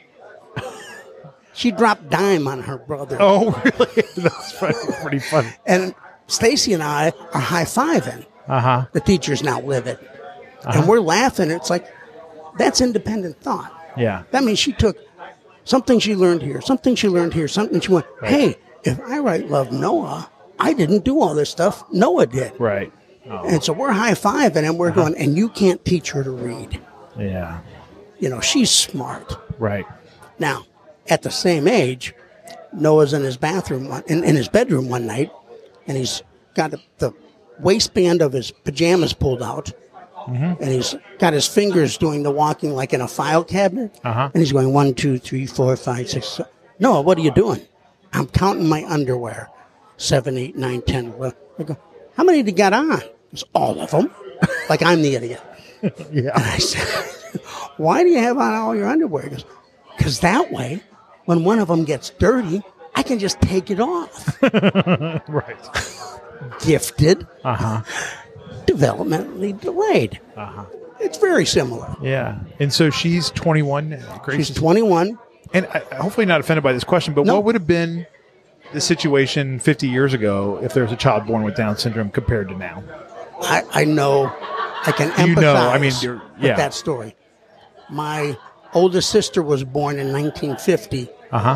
She dropped dime on her brother. Oh, really? That's pretty funny. And Stacy and I are high-fiving. Uh-huh. The teacher's now livid. And we're laughing. It's like, that's independent thought. Yeah. That means she took something she learned here, something she learned here, something she went, hey, if I write love Noah, I didn't do all this stuff. Noah did. Right. Oh. And so we're high-fiving, and we're going, and you can't teach her to read. Yeah. You know, she's smart. Right. Now, at the same age, Noah's in his bathroom, in his bedroom one night, and he's got the waistband of his pajamas pulled out, and he's got his fingers doing the walking like in a file cabinet, and he's going 1, 2, 3, 4, 5, 6. Noah, what are you doing? I'm counting my underwear. 7, 8, 9, 10, 11. I go, how many did you got on? It's all of them. Like I'm the idiot. Yeah. And I said, why do you have on all your underwear? He goes, because that way, when one of them gets dirty, I can just take it off. Right. Gifted, Uh-huh. developmentally delayed. Uh-huh. It's very similar. Yeah. And so she's 21. Grace She's is 21. And hopefully not offended by this question, but No. what would have been the situation 50 years ago if there was a child born with Down syndrome compared to now? I know, I can empathize You know, I mean, with that story. My oldest sister was born in 1950 Uh-huh.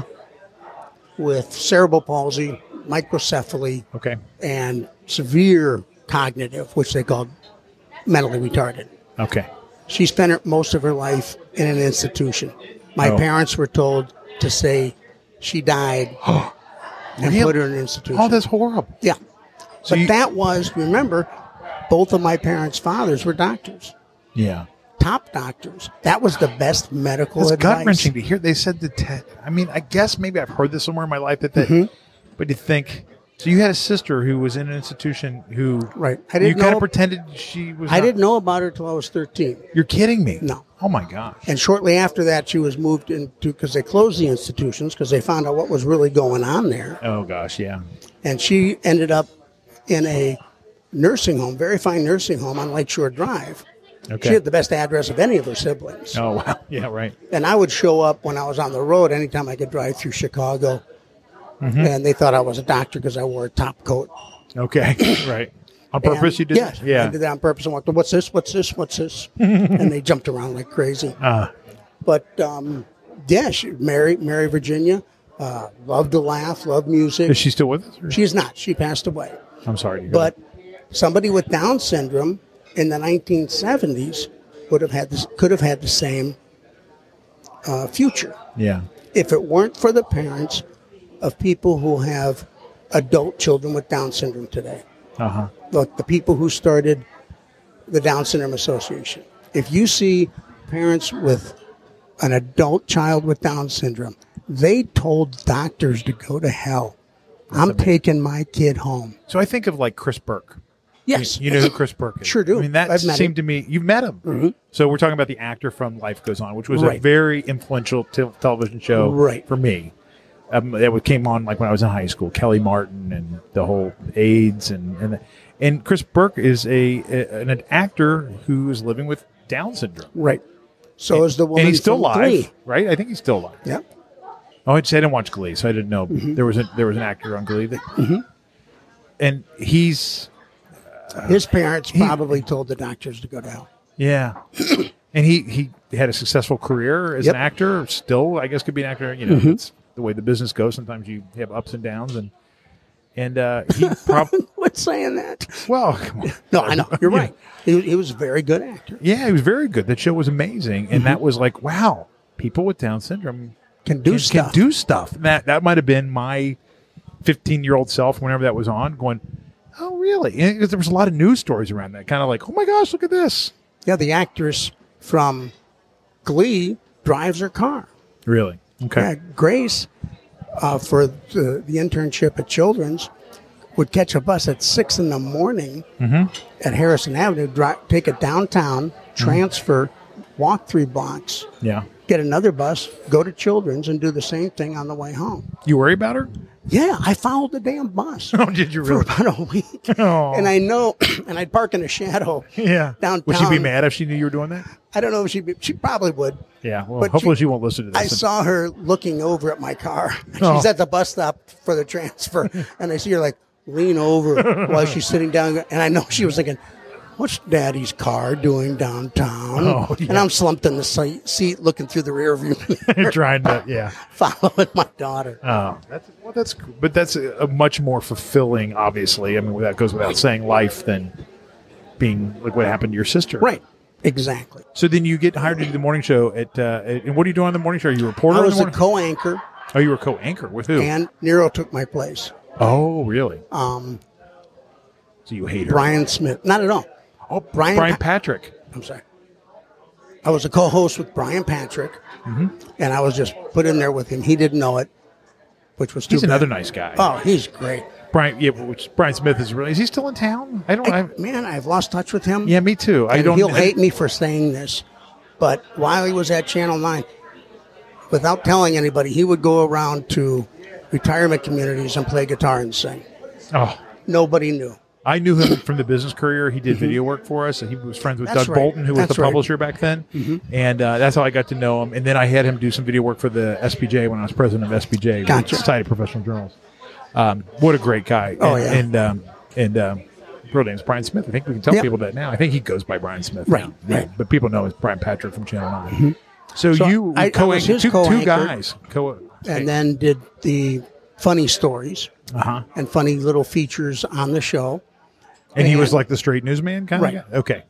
with cerebral palsy, microcephaly, Okay. and severe cognitive, which they called mentally retarded. Okay. She spent most of her life in an institution. My parents were told to say she died and Really? put her in an institution. Oh, that's horrible. Yeah. So But that was, remember, both of my parents' fathers were doctors, Yeah. top doctors. That was the best medical It's advice. gut-wrenching to hear. They said that, I mean, I guess maybe I've heard this somewhere in my life that but you think, so you had a sister who was in an institution who, Right. I didn't you kind know- of pretended she was I not- didn't know about her till I was 13. You're kidding me. No. Oh my gosh. And shortly after that, she was moved into, because they closed the institutions because they found out what was really going on there. Oh gosh. Yeah. And she ended up in a nursing home, very fine nursing home on Lakeshore Drive. Okay. She had the best address of any of her siblings. Oh wow. Yeah. Right. And I would show up when I was on the road anytime I could drive through Chicago. And they thought I was a doctor because I wore a top coat. Okay. Right. On purpose, And- you did. Yes. Yeah. I did that on purpose. And walked, what's this? What's this? What's this? And they jumped around like crazy. But, yeah, she, Mary Virginia, loved to laugh, loved music. Is she still with us? Or? She is not. She passed away. I'm sorry. To hear But somebody with Down syndrome in the 1970s could have had the same future that. Yeah. if it weren't for the parents of people who have adult children with Down syndrome today. Uh-huh. Look, the people who started the Down Syndrome Association. If you see parents with an adult child with Down syndrome, they told doctors to go to hell. I'm taking my kid home. So I think of like Chris Burke. Yes. You know who Chris Burke is? Sure do. I mean, that I've met seemed him. to me, you've met him. Mm-hmm. So we're talking about the actor from Life Goes On, which was a Right. very influential television show Right. for me. That came on like when I was in high school, Kelly Martin and the whole AIDS. And And Chris Burke is an actor who is living with Down syndrome. Right. So is the woman. And he's still from alive, Glee. right? I think he's still alive. Yep. Oh, I didn't watch Glee, so I didn't know there was an actor on Glee. And he's His parents probably told the doctors to go down. yeah, and he had a successful career as an actor. Still, I guess could be an actor. You know, it's the way the business goes. Sometimes you have ups and downs, and he probably What's saying that? well, come on. No, I know you're right. He was a very good actor. Yeah, he was very good. That show was amazing, and that was like, wow, people with Down syndrome Can do stuff. Can do stuff. That might have been my 15-year-old self whenever that was on, going, oh, really? And there was a lot of news stories around that, kind of like, oh my gosh, look at this. Yeah, the actress from Glee drives her car. Really? Okay. Yeah, Grace, for the internship at Children's, would catch a bus at 6 in the morning at Harrison Avenue, take it downtown, transfer, walk 3 blocks, Yeah. get another bus, go to Children's, and do the same thing on the way home. You worry about her? Yeah, I followed the damn bus Oh, did you for really? about a week. Oh. And I know, and I'd park in the shadow. Yeah. Downtown. Would she be mad if she knew you were doing that? I don't know if she probably would. Yeah. Well, But hopefully she won't listen to this. I saw her looking over at my car. Oh. She's at the bus stop for the transfer, and I see her like lean over while she's sitting down. And I know she was thinking, "What's Daddy's car doing downtown?" Oh, yeah. And I'm slumped in the seat, looking through the rear view mirror, Trying to, yeah. following my daughter. Oh, that's cool. But that's a much more fulfilling, obviously. I mean, that goes without saying, life than being like what happened to your sister. Right, exactly. So then you get hired to do the morning show and what do you do on the morning show? Are you a reporter? I on was the a morning? co-anchor, Oh, you were a co-anchor with who? and Nero took my place. Oh, really? So you hate her? Brian Smith, not at all. Oh, Brian Brian Patrick. I'm sorry. I was a co-host with Brian Patrick, and I was just put in there with him. He didn't know it, which was too He's bad. another nice guy. Oh, he's great. Brian. Yeah, which Brian Smith is really. Is he still in town? I don't. Man, I've lost touch with him. Yeah, me too. I And don't. he'll hate me for saying this, but while he was at Channel 9, without telling anybody, he would go around to retirement communities and play guitar and sing. Oh, Nobody knew. I knew him from the business career. He did video work for us, and he was friends with That's Doug right. Bolton, who was That's the right. publisher back then. And that's how I got to know him. And then I had him do some video work for the SPJ when I was president of SPJ, Gotcha. Society of Professional Journalists. What a great guy! Oh, and, yeah. and real name's Brian Smith. I think we can tell Yep. people that now. I think he goes by Brian Smith. Right, now. Yeah, right. but people know it's Brian Patrick from Channel 9. So So you I was his two co-anchor. guys, And then did the funny stories and funny little features on the show. and he was like the straight newsman kind Right. of guy. Okay.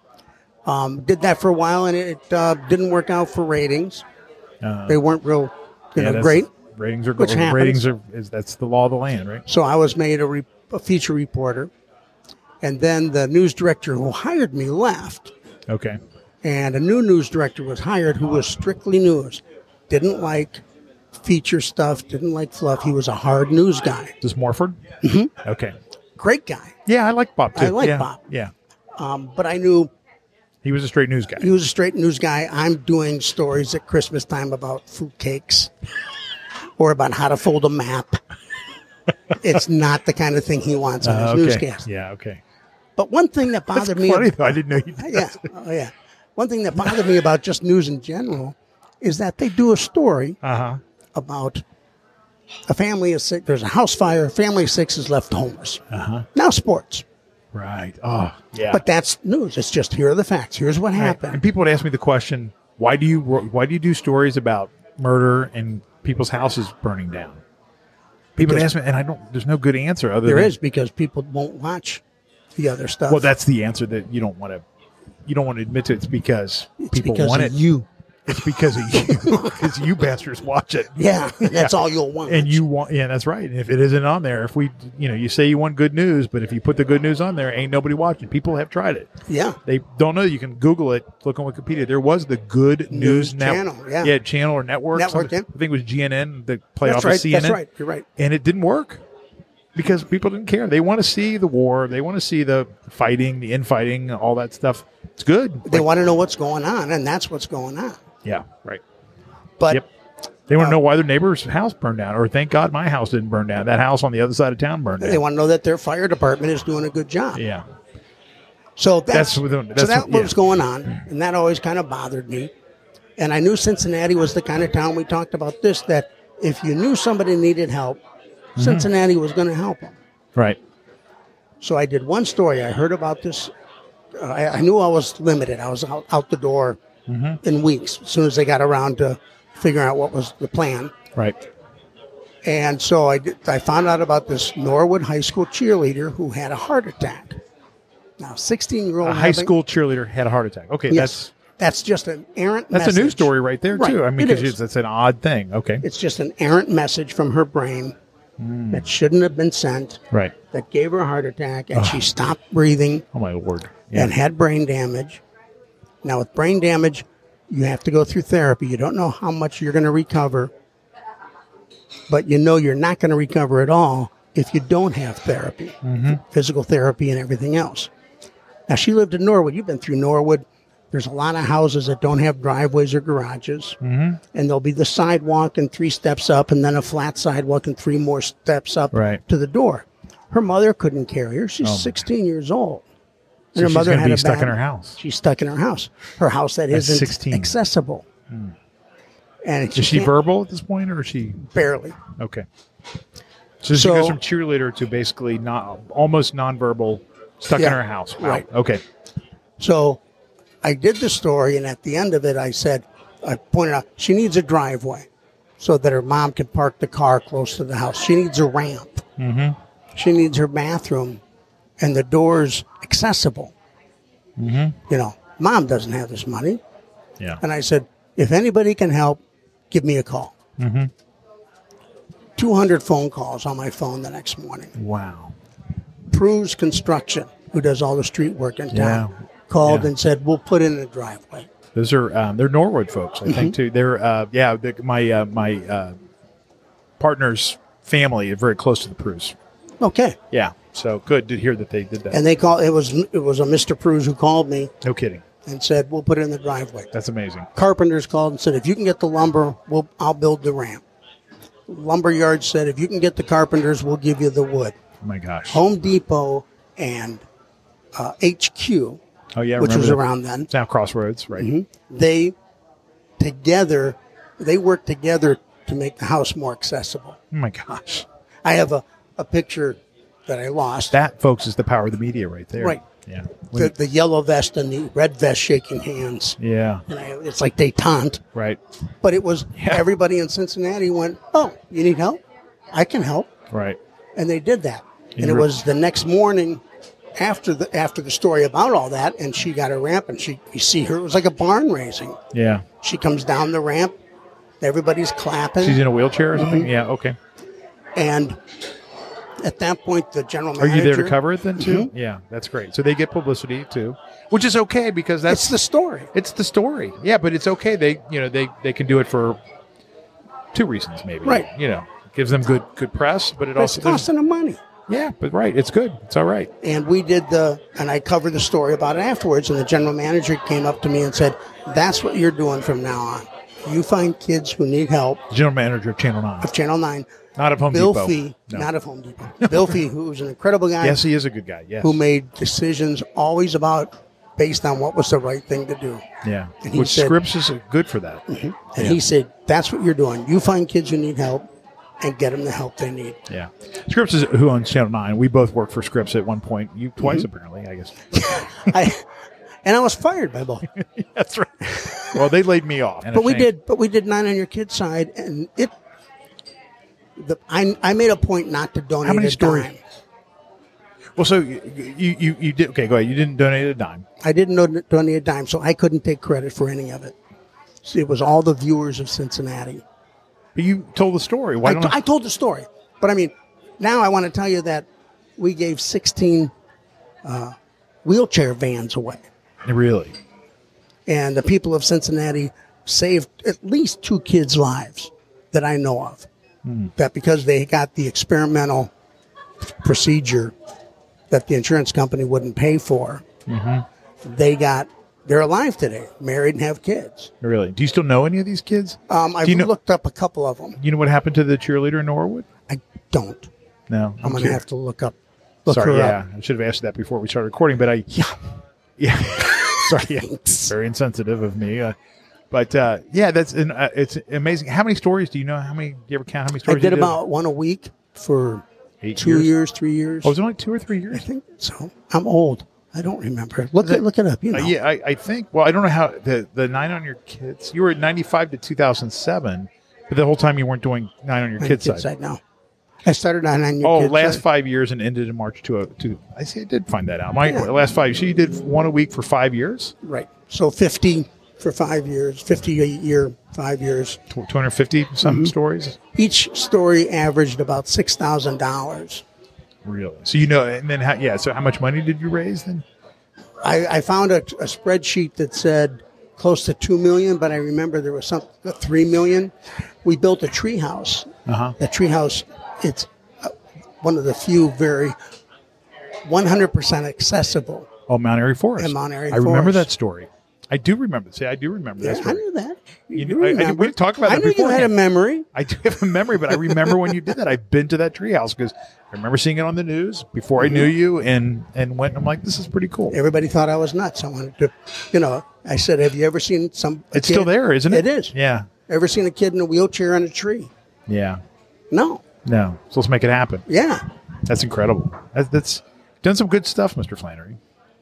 Did that for a while, and it didn't work out for ratings. They weren't real, That's- great. Ratings are Which good. happens. Ratings are that's the law of the land, right? So I was made a feature reporter, and then the news director who hired me left, Okay. and a new news director was hired who was strictly news. Didn't like feature stuff, didn't like fluff. He was a hard news guy. Is this Morford? Mm-hmm. Okay. Great guy. Yeah, I like Bob too. I like yeah. Bob. Yeah. But I knew He was a straight news guy. he was a straight news guy. I'm doing stories at Christmas time about fruitcakes or about how to fold a map. It's not the kind of thing he wants on his okay. newscast. Yeah, okay. But one thing that That's bothered me, funny, though. I didn't know you did yeah, oh, yeah. One thing that bothered me about just news in general is that they do a story about a family of 6. There's a house fire. Family of 6 is left homeless. Now sports, Right. Oh, yeah. but that's news. It's just here are the facts. Here's what Right. happened. And people would ask me the question, why do you do stories about murder and people's houses burning down? People would Because- ask me, and there's no good answer other There than is, because people won't watch the other stuff. Well, that's the answer that you don't want to admit to. It's because people because want of it. you. It's because of you. Because you bastards watch it. Yeah, that's all you'll want. And you want, yeah, that's right. And if it isn't on there, if we, you say you want good news, but if you put the good news on there, ain't nobody watching. People have tried it. Yeah. They don't know. You can Google it, look on Wikipedia. There was the Good News Channel, yeah. channel or network. Network, something. yeah. I think it was GNN, the play That's off right. of CNN. That's right. You're right. And it didn't work because people didn't care. They want to see the war. They want to see the fighting, the infighting, all that stuff. It's good. They want to know what's going on, and that's what's going on. Yeah, right. But Yep. They want to know why their neighbor's house burned down, or thank God my house didn't burn down. That house on the other side of town burned down. They want to know that their fire department is doing a good job. Yeah. So that's what was going on, and that always kind of bothered me. And I knew Cincinnati was the kind of town, we talked about this, that if you knew somebody needed help, Cincinnati was going to help them. Right. So I did one story. I heard about this. I knew I was limited. I was out the door in weeks as soon as they got around to figuring out what was the plan. Right. And so I found out about this Norwood High School cheerleader who had a heart attack. Now, 16-year-old. A high school cheerleader had a heart attack. Okay, yes, that's just an errant message. That's a news story right there, too. Right, I mean, because it's an odd thing. Okay. It's just an errant message from her brain that shouldn't have been sent. Right. That gave her a heart attack, and she stopped breathing. Oh, my Lord. And had brain damage. Now, with brain damage, you have to go through therapy. You don't know how much you're going to recover, but you know you're not going to recover at all if you don't have therapy, physical therapy and everything else. Now, she lived in Norwood. You've been through Norwood. There's a lot of houses that don't have driveways or garages, and there'll be the sidewalk and 3 steps up, and then a flat sidewalk and 3 more steps up to the door. Her mother couldn't carry her. She's 16 years old. And So her mother she's had be a stuck bad, in her house. She's stuck in her house. Her house that At isn't 16. accessible. And Is she can't- verbal at this point, or is she Barely. okay? So she goes from cheerleader to basically almost nonverbal, stuck in her house. Wow. Right. Okay. So I did the story, and at the end of it, I pointed out she needs a driveway so that her mom can park the car close to the house. She needs a ramp. She needs her bathroom and the doors accessible. You know, mom doesn't have this money. Yeah. And I said, if anybody can help, give me a call. 200 phone calls on my phone the next morning. Wow. Pruse Construction, who does all the street work in town, called and said, we'll put in a driveway. Those are they're Norwood folks, I think too. They're my partner's family is very close to the Pruse. Okay. Yeah, so good to hear that they did that. And they called. It was a Mr. Pruse who called me No kidding. and said, we'll put it in the driveway. That's amazing. Carpenters called and said, if you can get the lumber, I'll build the ramp. Lumberyard said, if you can get the carpenters, we'll give you the wood. Oh my gosh. Home Depot and HQ, Oh yeah, which remember was that. around then, It's now Crossroads, right? they worked together to make the house more accessible. Oh my gosh. I have a picture that I lost. That, folks, is the power of the media right there. Right. Yeah. The yellow vest and the red vest shaking hands. Yeah. And it's like détente. Right. But it was everybody in Cincinnati went, oh, you need help? I can help. Right. And they did that. And it was the next morning after the story about all that, and she got a ramp, and you see her. It was like a barn raising. Yeah. She comes down the ramp. Everybody's clapping. She's in a wheelchair or something? Yeah, okay. And at that point, the general Are manager... you there to cover it then, too? Yeah, that's great. So they get publicity, too, which is okay because that's... It's the story. It's the story. Yeah, but it's okay. They can do it for 2 reasons, maybe. Right. You know, gives them good press, but it It's also... costing them money. Yeah, but right. It's good. It's all right. And we did and I covered the story about it afterwards, and the general manager came up to me and said, that's what you're doing from now on. You find kids who need help. General manager of Channel 9. Of Channel 9. Not of Home Bill Depot. Fee, No. not of Home Depot. Bill Fee, who's an incredible guy. Yes, he is a good guy. Yes. Who made decisions always based on what was the right thing to do. Yeah. And he Which said- Scripps is good for that. And he said, that's what you're doing. You find kids who need help and get them the help they need. Yeah. Scripps is who owns Channel 9. We both worked for Scripps at one point. You twice, apparently, I guess. I was fired by both. That's right. Well, they laid me off. But we did 9 on Your Kid's Side, and I made a point not to donate How many a stories? dime. Well, so you did. Okay, go ahead. You didn't donate a dime. I didn't donate a dime, so I couldn't take credit for any of it. So it was all the viewers of Cincinnati. But you told the story. Why don't I told the story. But I mean, now I want to tell you that we gave 16 wheelchair vans away. Really? And the people of Cincinnati saved at least 2 kids' lives that I know of. That because they got the experimental procedure that the insurance company wouldn't pay for, they got They're alive today, married and have kids. Really? Do you still know any of these kids? I've looked up a couple of them. You know what happened to the cheerleader in Norwood? I don't. No. I'm going to have to look Sorry, her yeah. up. I should have asked that before we started recording, but yeah. Sorry, yeah. Very insensitive of me. It's amazing. How many stories do you know? Do you ever count how many stories I did about one a week for 2 years, 3 years. Oh, was it only 2 or 3 years? I think so. I'm old. I don't remember. Look it up. You know. I think. Well, I don't know how the 9 on your kids. You were at 95 to 2007, but the whole time you weren't doing 9 on your kids' side. No, I started on your kids' last side. 5 years and ended in March 2002. I see. I did find that out. My last 5. So you did one a week for 5 years. Right. So 50 for 5 years. 50 a year, 5 years. 250 some stories. Each story averaged about $6,000. Really? So and then so how much money did you raise then? I found a spreadsheet that said close to $2 million, but I remember there was $3 million. We built a tree house. The tree house, it's one of the few very 100% accessible. Oh, Mount Airy Forest. And Mount Airy I remember Forest. that story. I do remember. See, I do remember that story. I knew that. We didn't talk about that before. I knew you had a memory. I do have a memory, but I remember when you did that. I've been to that treehouse because I remember seeing it on the news before I knew you and went. And I'm like, this is pretty cool. Everybody thought I was nuts. I wanted to, I said, have you ever seen It's still there, isn't it? It is. Yeah. Ever seen a kid in a wheelchair on a tree? Yeah. No. So let's make it happen. Yeah. That's incredible. That's done some good stuff, Mr. Flannery.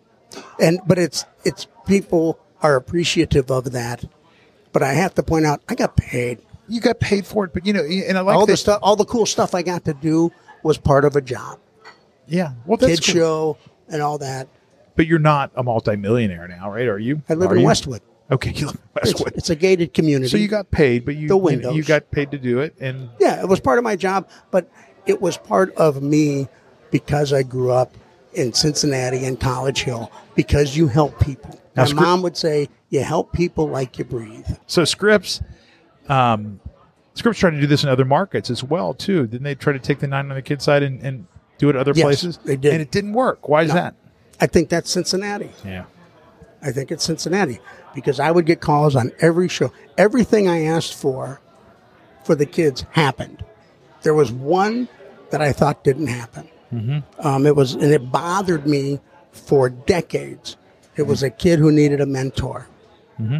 But it's people are appreciative of that. But I have to point out, I got paid. You got paid for it, but and I like all the stuff, all the cool stuff I got to do was part of a job. Yeah, well, that's kid show and all that. But you're not a multimillionaire now, right? Are you? I live in Westwood. Okay, you live in Westwood. It's a gated community. So you got paid, but you got paid to do it, and it was part of my job. But it was part of me because I grew up in Cincinnati and College Hill. Because you help people. My mom would say, you help people like you breathe. So Scripps tried to do this in other markets as well, too. Didn't they try to take the 9 on the kids' side and do it other places? They did. And it didn't work. Why is that? I think that's Cincinnati. Yeah. I think it's Cincinnati. Because I would get calls on every show. Everything I asked for the kids happened. There was one that I thought didn't happen. Mm-hmm. It bothered me for decades. It was a kid who needed a mentor. Mm-hmm.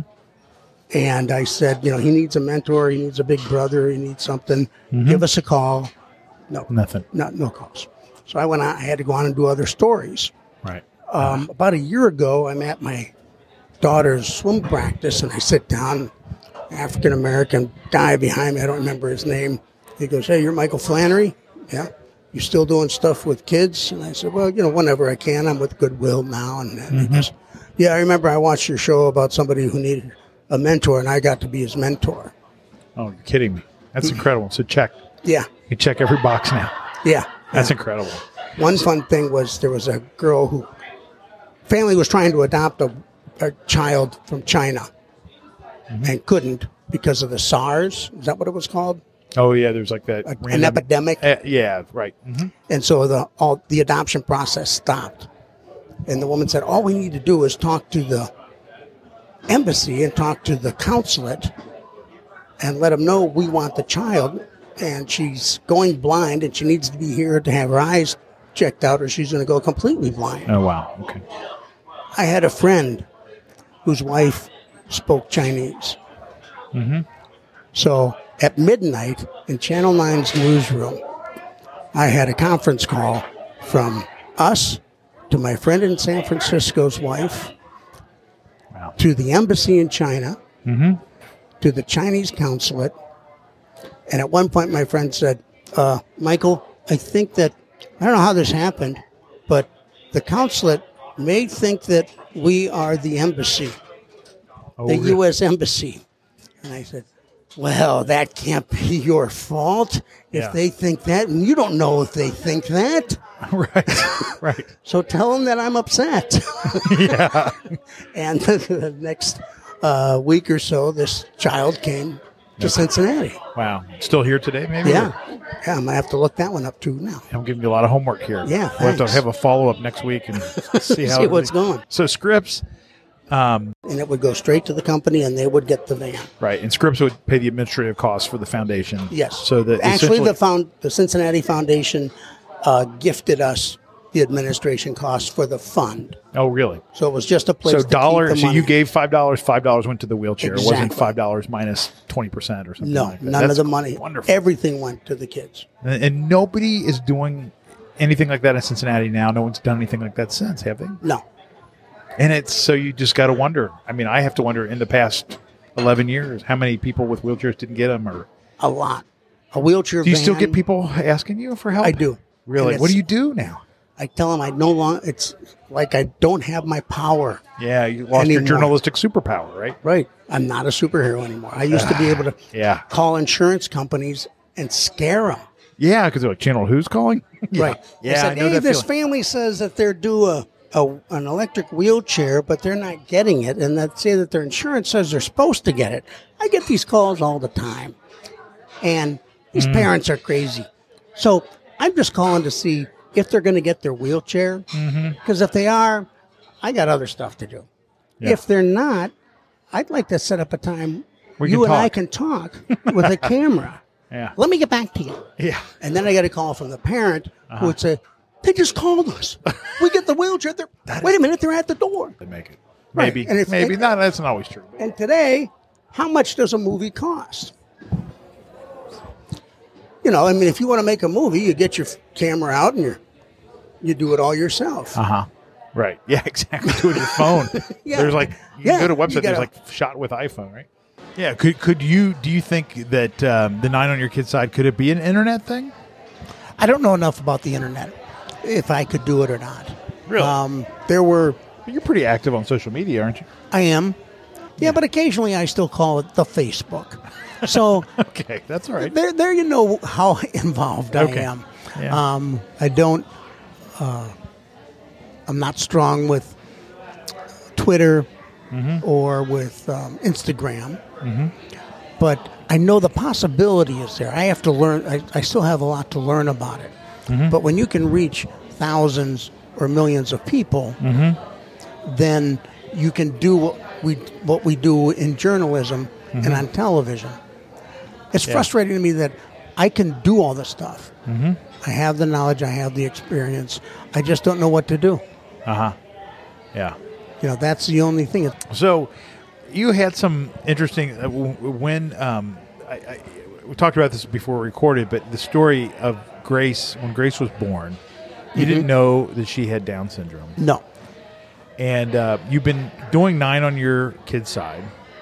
And I said, he needs a mentor. He needs a big brother. He needs something. Mm-hmm. Give us a call. No. Nothing. No calls. So I went on. I had to go on and do other stories. Right. About a year ago, I'm at my daughter's swim practice, and I sit down. African-American guy behind me. I don't remember his name. He goes, hey, you're Michael Flannery? Yeah. You still doing stuff with kids? And I said, well, whenever I can. I'm with Goodwill now. And he goes, yeah, I remember I watched your show about somebody who needed a mentor, and I got to be his mentor. Oh, you're kidding me. That's incredible. So check. Yeah. You check every box now. Yeah. That's incredible. One fun thing was there was a girl who family was trying to adopt a child from China and couldn't because of the SARS. Is that what it was called? Oh, yeah, there's like that. An epidemic. Yeah, right. Mm-hmm. And so the adoption process stopped. And the woman said, all we need to do is talk to the embassy and talk to the consulate and let them know we want the child. And she's going blind and she needs to be here to have her eyes checked out or she's going to go completely blind. Oh, wow. Okay. I had a friend whose wife spoke Chinese. Mm-hmm. So at midnight in Channel 9's newsroom, I had a conference call from us to my friend in San Francisco's wife, to the embassy in China, to the Chinese consulate. And at one point, my friend said, Michael, I think that, I don't know how this happened, but the consulate may think that we are the embassy, the U.S. embassy. And I said, well, that can't be your fault if they think that. And you don't know if they think that. Right. So tell them that I'm upset. Yeah. And the next week or so, this child came to Cincinnati. Wow. Still here today, maybe? Yeah. Yeah, I'm going to have to look that one up, too, now. I'm giving you a lot of homework here. Yeah, We'll have to have a follow-up next week and see how see what's going. So Scripps, and it would go straight to the company, and they would get the van. Right, and Scripps would pay the administrative costs for the foundation. Yes. So that actually, the Cincinnati Foundation gifted us the administration costs for the fund. Oh, really? So it was just a place. So to keep the so money. you gave $5 went to the wheelchair. Exactly. It wasn't $5 minus 20% or something. No, like that. none of the money. Wonderful. Everything went to the kids. And nobody is doing anything like that in Cincinnati now. No one's done anything like that since, have they? No. And it's so you just got to wonder. I mean, I have to wonder in the past 11 years how many people with wheelchairs didn't get them. Or A lot. A wheelchair do you van. still get people asking you for help? I do. Really? And What do you do now? I tell them I no longer. It's like I don't have my power. Yeah, you lost your Anymore. journalistic superpower, right? Right. I'm not a superhero anymore. I used to be able to Yeah. call insurance companies and scare them. Yeah, because they're like, Channel Who's calling? Right. Yeah, I said, I know hey, that this feeling. family says that they're due an electric wheelchair, but they're not getting it, and that say that their insurance says they're supposed to get it. I get these calls all the time, and these parents are crazy. So I'm just calling to see if they're going to get their wheelchair, because if they are, I got other stuff to do. Yeah. If they're not, I'd like to set up a time We you can and I talk. can talk with a camera. Yeah. Let me get back to you. Yeah. And then I got a call from the parent who would say, they just called us. We get the wheelchair. Wait a minute, they're at the door. They make it. Right. Maybe. And if- Maybe. and- No, that's not always true. And today, how much does a movie cost? You know, I mean, if you want to make a movie, you get your camera out and you do it all yourself. Uh-huh. Right. Yeah, exactly. Do it on your phone. Yeah. There's like, you Yeah, can go to a you website, there's gotta- like shot with iPhone, right? Yeah. Do you think that the 9 on your kid's side, could it be an internet thing? I don't know enough about the internet, if I could do it or not. Really? There were, You're pretty active on social media, aren't you? I am. Yeah, but occasionally I still call it the Facebook. So Okay, that's all right. there you know how involved I Okay. am. Yeah. I don't, I'm not strong with Twitter or with Instagram, but I know the possibility is there. I have to learn, I still have a lot to learn about it. But when you can reach thousands or millions of people, then you can do what we do in journalism and on television. It's frustrating to me that I can do all this stuff. I have the knowledge, I have the experience. I just don't know what to do. Uh-huh. Yeah. You know, that's the only thing. So you had some interesting when we talked about this before we recorded, but the story of Grace, when Grace was born, you didn't know that she had Down syndrome. No. And you've been doing 9 on your kid's side.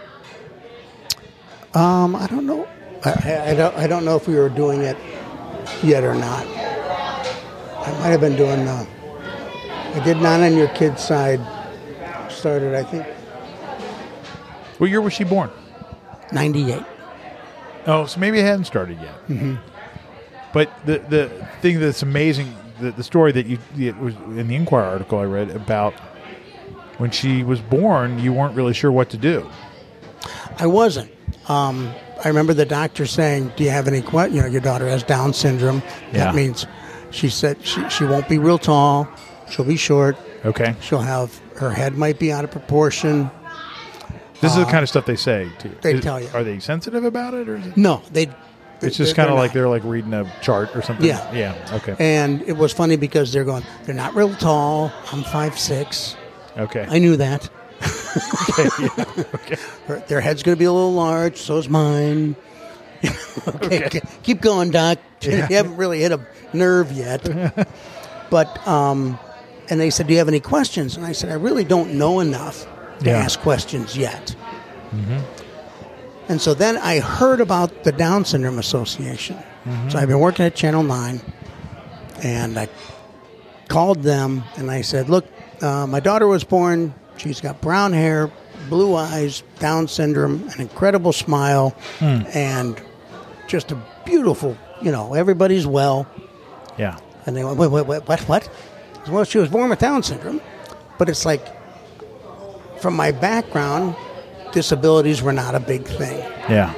I don't know. I don't know if we were doing it yet or not. I might have been doing. I did 9 on your kid's side. Started, I think, What year was she born? 98. Oh, so maybe it hadn't started yet. Mm-hmm. But the thing that's amazing, the story that it was in the Inquirer article I read about when she was born, you weren't really sure what to do. I wasn't. I remember the doctor saying, "Do you have any questions? You know, your daughter has Down syndrome. Yeah. That means," she said, she won't be real tall. She'll be short. Okay. She'll have her head might be out of proportion. This is the kind of stuff they say to you. They tell you. Are they sensitive about it, or is it? No, It's just kind of like not. they're like reading a chart or something. Yeah. Yeah. Okay. And it was funny because they're not real tall. I'm 5'6". Okay. I knew that. Okay. Their head's going to be a little large. So is mine. Okay. Keep going, Doc. You haven't really hit a nerve yet. But, and they said, "Do you have any questions?" And I said, "I really don't know enough to Yeah. ask questions yet." And so then I heard about the Down Syndrome Association. So I've been working at Channel 9, and I called them, and I said, "Look, my daughter was born. She's got brown hair, blue eyes, Down syndrome, an incredible smile, and just a beautiful, everybody's well." Yeah. And they went, wait, what? I said, "Well, she was born with Down syndrome." But it's like, from my background, disabilities were not a big thing. Yeah.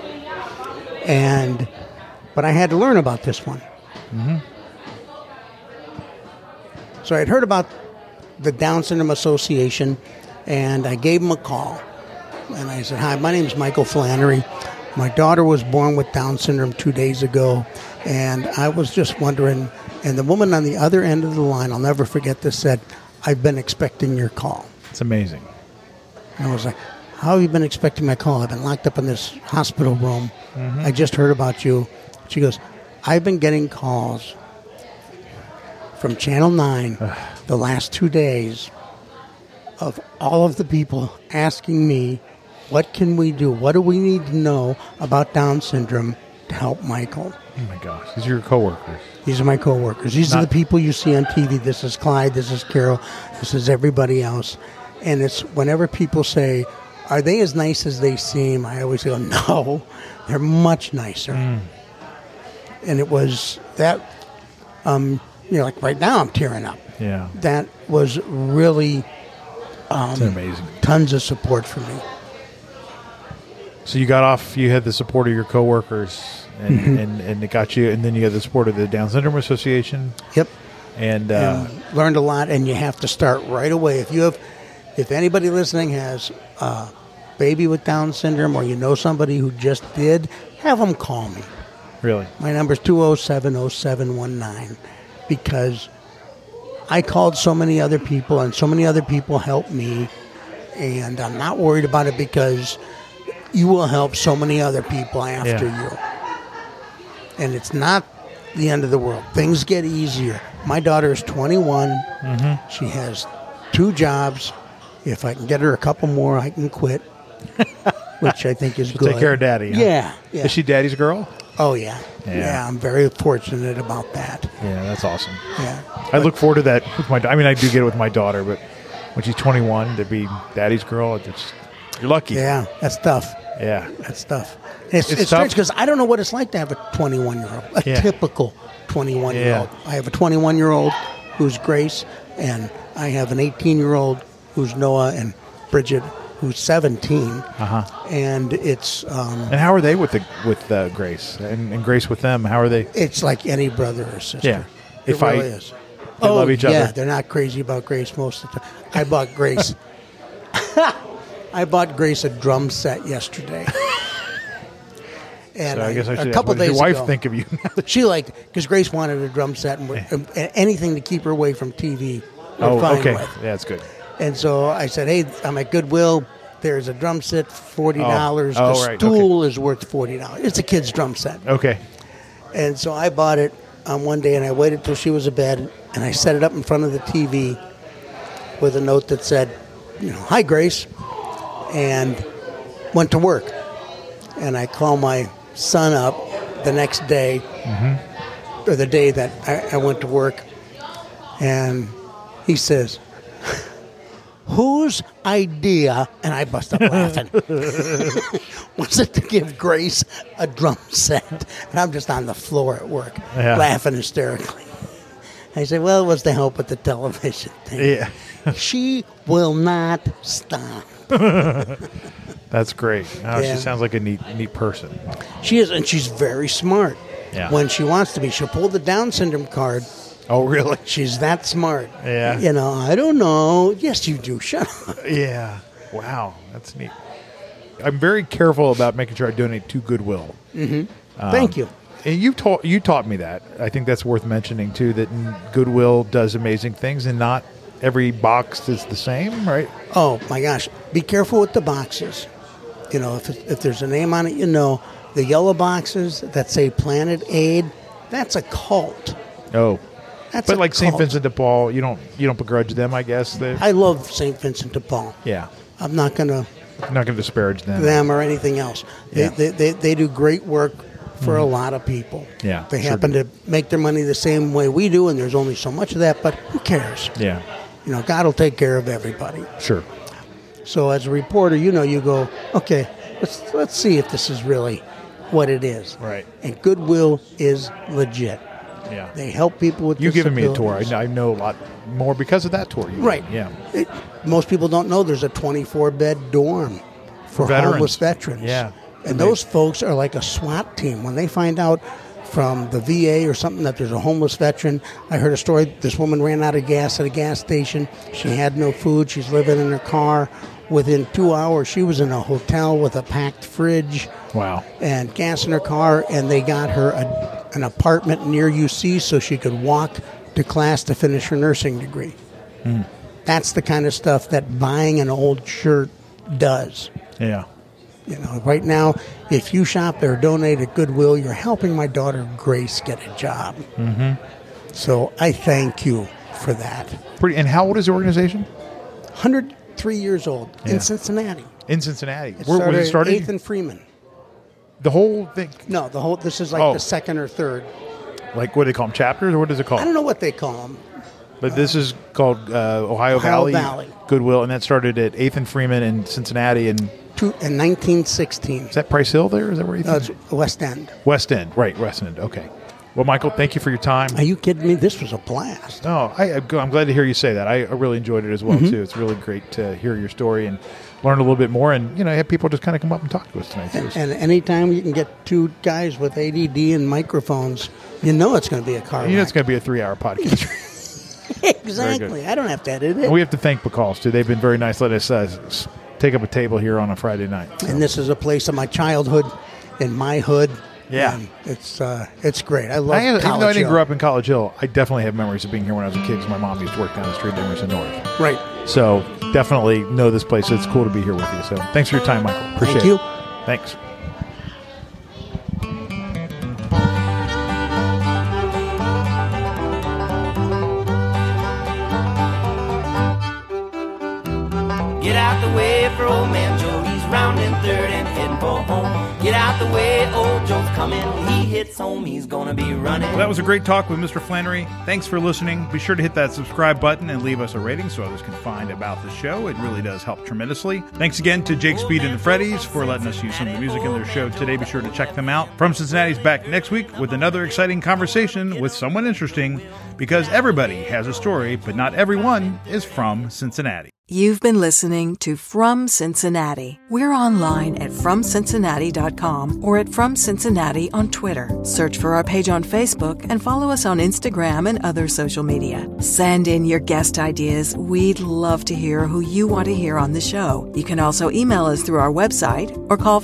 But I had to learn about this one. So I'd heard about the Down Syndrome Association, And I gave him a call. And I said, hi, my name is Michael Flannery. My daughter was born with Down syndrome 2 days ago. And I was just wondering, and the woman on the other end of the line, I'll never forget this, said, I've been expecting your call. It's amazing. And I was like, how have you been expecting my call? I've been locked up in this hospital room. I just heard about you. She goes, I've been getting calls from Channel 9 the last 2 days of all of the people asking me, what can we do? What do we need to know about Down syndrome to help Michael? Oh, my gosh. These are your coworkers. These are my coworkers. These are the people you see on TV. This is Clyde. This is Carol. This is everybody else. And it's whenever people say, are they as nice as they seem? I always go, no, they're much nicer. And it was that, like right now I'm tearing up. Yeah. That was really It's amazing. tons of support for me. So you got off, you had the support of your coworkers, and it got you, and then you had the support of the Down Syndrome Association. Yep. And learned a lot, and you have to start right away. If anybody listening has a baby with Down syndrome, or you know somebody who just did, have them call me. really, My number's 207-0719, because I called so many other people, and so many other people helped me, and I'm not worried about it because you will help so many other people after you. And it's not the end of the world. Things get easier. My daughter is 21. She has 2 jobs. If I can get her a couple more, I can quit, which I think is good. take care of Daddy. Huh? Yeah. Is she Daddy's girl? Oh, yeah. Yeah. I'm very fortunate about that. Yeah, that's awesome. Yeah. I look forward to that with my. I mean, I do get it with my daughter, but when she's 21, to be Daddy's girl, you're lucky. Yeah, that's tough. Yeah. That's tough. It's tough. strange because I don't know what it's like to have a 21-year-old, a typical 21-year-old. Yeah. I have a 21-year-old who's Grace, and I have an 18-year-old who's Noah, and Bridget, who's 17. And it's And how are they with Grace and Grace with them? How are they? it's like any brother or sister. Yeah. They It fight. really is. They love each other. Yeah, they're not crazy about Grace most of the time. I bought Grace. I bought Grace a drum set yesterday. And So I guess I should. a couple What does days your wife ago, think of you? she liked it because Grace wanted a drum set and anything to keep her away from TV. We're fine okay. with. Yeah, that's good. And so I said, hey, I'm at Goodwill. There's a drum set for $40. Oh, The right, stool is worth $40. It's a kid's drum set. Okay. And so I bought it one day, and I waited till she was in bed, and I set it up in front of the TV with a note that said, hi, Grace, and went to work. And I called my son up the next day, or the day that I went to work, and he says, whose idea, and I bust up laughing, was it to give Grace a drum set? And I'm just on the floor at work, laughing hysterically. I said, well, it was to help with the television thing. Yeah. She will not stop. That's great. Oh, Yeah. She sounds like a neat person. She is, and she's very smart. Yeah. When she wants to be. She'll pull the Down syndrome card. Oh, really? She's that smart. Yeah. I don't know. Yes, you do. Shut up. Yeah. Wow. That's neat. I'm very careful about making sure I donate to Goodwill. Thank you. And you taught me that. I think that's worth mentioning, too, that Goodwill does amazing things and not every box is the same, right? Oh, my gosh. Be careful with the boxes. If there's a name on it, the yellow boxes that say Planet Aid, that's a cult. Oh. That's But a like St. cult. Vincent de Paul, you don't begrudge them, I guess. I love St. Vincent de Paul. Yeah. I'm not going to I'm not going to disparage them. them or anything else. Yeah. They do great work for a lot of people. Yeah, They sure happen do. to make their money the same way we do, and there's only so much of that, but who cares? Yeah. God will take care of everybody. Sure. So as a reporter, you go, okay, let's see if this is really what it is. Right. And Goodwill is legit. Yeah. They help people with You've given me a tour. disabilities. I know a lot more because of that tour. Right. Yeah. Most people don't know there's a 24-bed dorm for Veterans. homeless veterans. Yeah. And those folks are like a SWAT team. When they find out from the VA or something that there's a homeless veteran. I heard a story. This woman ran out of gas at a gas station. She had no food. She's living in her car. Within 2 hours, she was in a hotel with a packed fridge. Wow. And gas in her car, and they got her an apartment near UC so she could walk to class to finish her nursing degree. That's the kind of stuff that buying an old shirt does. Yeah. You know, right now, if you shop or donate at Goodwill, you're helping my daughter Grace get a job. So I thank you for that. And how old is the organization? 103 years old in Cincinnati. In Cincinnati. Where was it started? 8th and Freeman. The whole thing? No, this is like the second or third. Like, what do they call them, chapters, or what is it called? I don't know what they call them. But this is called Ohio Valley Goodwill, and that started at 8th and Freeman in Cincinnati in 1916. Is that Price Hill there? Is that where you think? It's West End. West End, right, West End, okay. Well, Michael, thank you for your time. Are you kidding me? This was a blast. Oh, I'm glad to hear you say that. I really enjoyed it as well, too. It's really great to hear your story and learn a little bit more, and have people just kind of come up and talk to us tonight, too. And anytime you can get two guys with ADD and microphones, it's going to be a car it's going to be a 3-hour podcast. Exactly. I don't have to edit it. And we have to thank Bacalls, too. They've been very nice. Let us take up a table here on a Friday night. So. And this is a place of my childhood, in my hood. Yeah. And it's great. I love Even though I didn't Hill. grow up in College Hill, I definitely have memories of being here when I was a kid because my mom used to work down the street at Emerson North. Right. So definitely know this place. It's cool to be here with you. So thanks for your time, Michael. Appreciate Thank you. it. Thanks. Get out the way for old man Joe, he's rounding third and heading for home. Get out the way, old Joe's coming. When he hits home, he's gonna be running. Well, that was a great talk with Mr. Flannery. Thanks for listening. Be sure to hit that subscribe button and leave us a rating so others can find about the show. It really does help tremendously. Thanks again to Jake Speed and the Freddies for letting us use some of the music in their show today. Be sure to check them out. From Cincinnati's back next week with another exciting conversation with someone interesting, because everybody has a story, but not everyone is from Cincinnati. You've been listening to From Cincinnati. We're online at FromCincinnati.com or at From Cincinnati on Twitter. Search for our page on Facebook and follow us on Instagram and other social media. Send in your guest ideas. We'd love to hear who you want to hear on the show. You can also email us through our website or call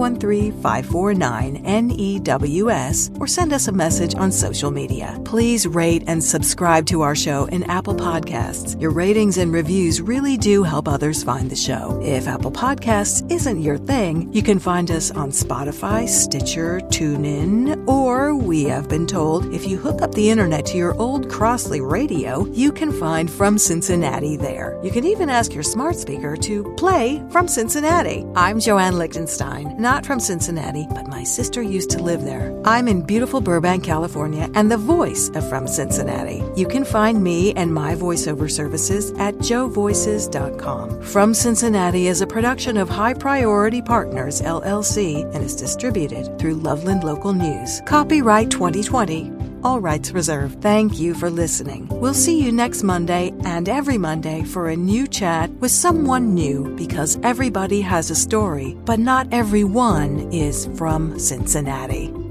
513-549-NEWS or send us a message on social media. Please rate and subscribe to our show in Apple Podcasts. Your ratings and reviews really do help others find the show. If Apple Podcasts isn't your thing, you can find us on Spotify, Stitcher, TuneIn, or we have been told if you hook up the internet to your old Crossley radio, you can find From Cincinnati there. You can even ask your smart speaker to play From Cincinnati. I'm Joanne Lichtenstein, not from Cincinnati, but my sister used to live there. I'm in beautiful Burbank, California, and the voice of From Cincinnati. You can find me and my voiceover services at joevoices.com. From Cincinnati is a production of High Priority Partners, LLC, and is distributed through Loveland Local News. Copyright 2020. All rights reserved. Thank you for listening. We'll see you next Monday and every Monday for a new chat with someone new, because everybody has a story, but not everyone is from Cincinnati.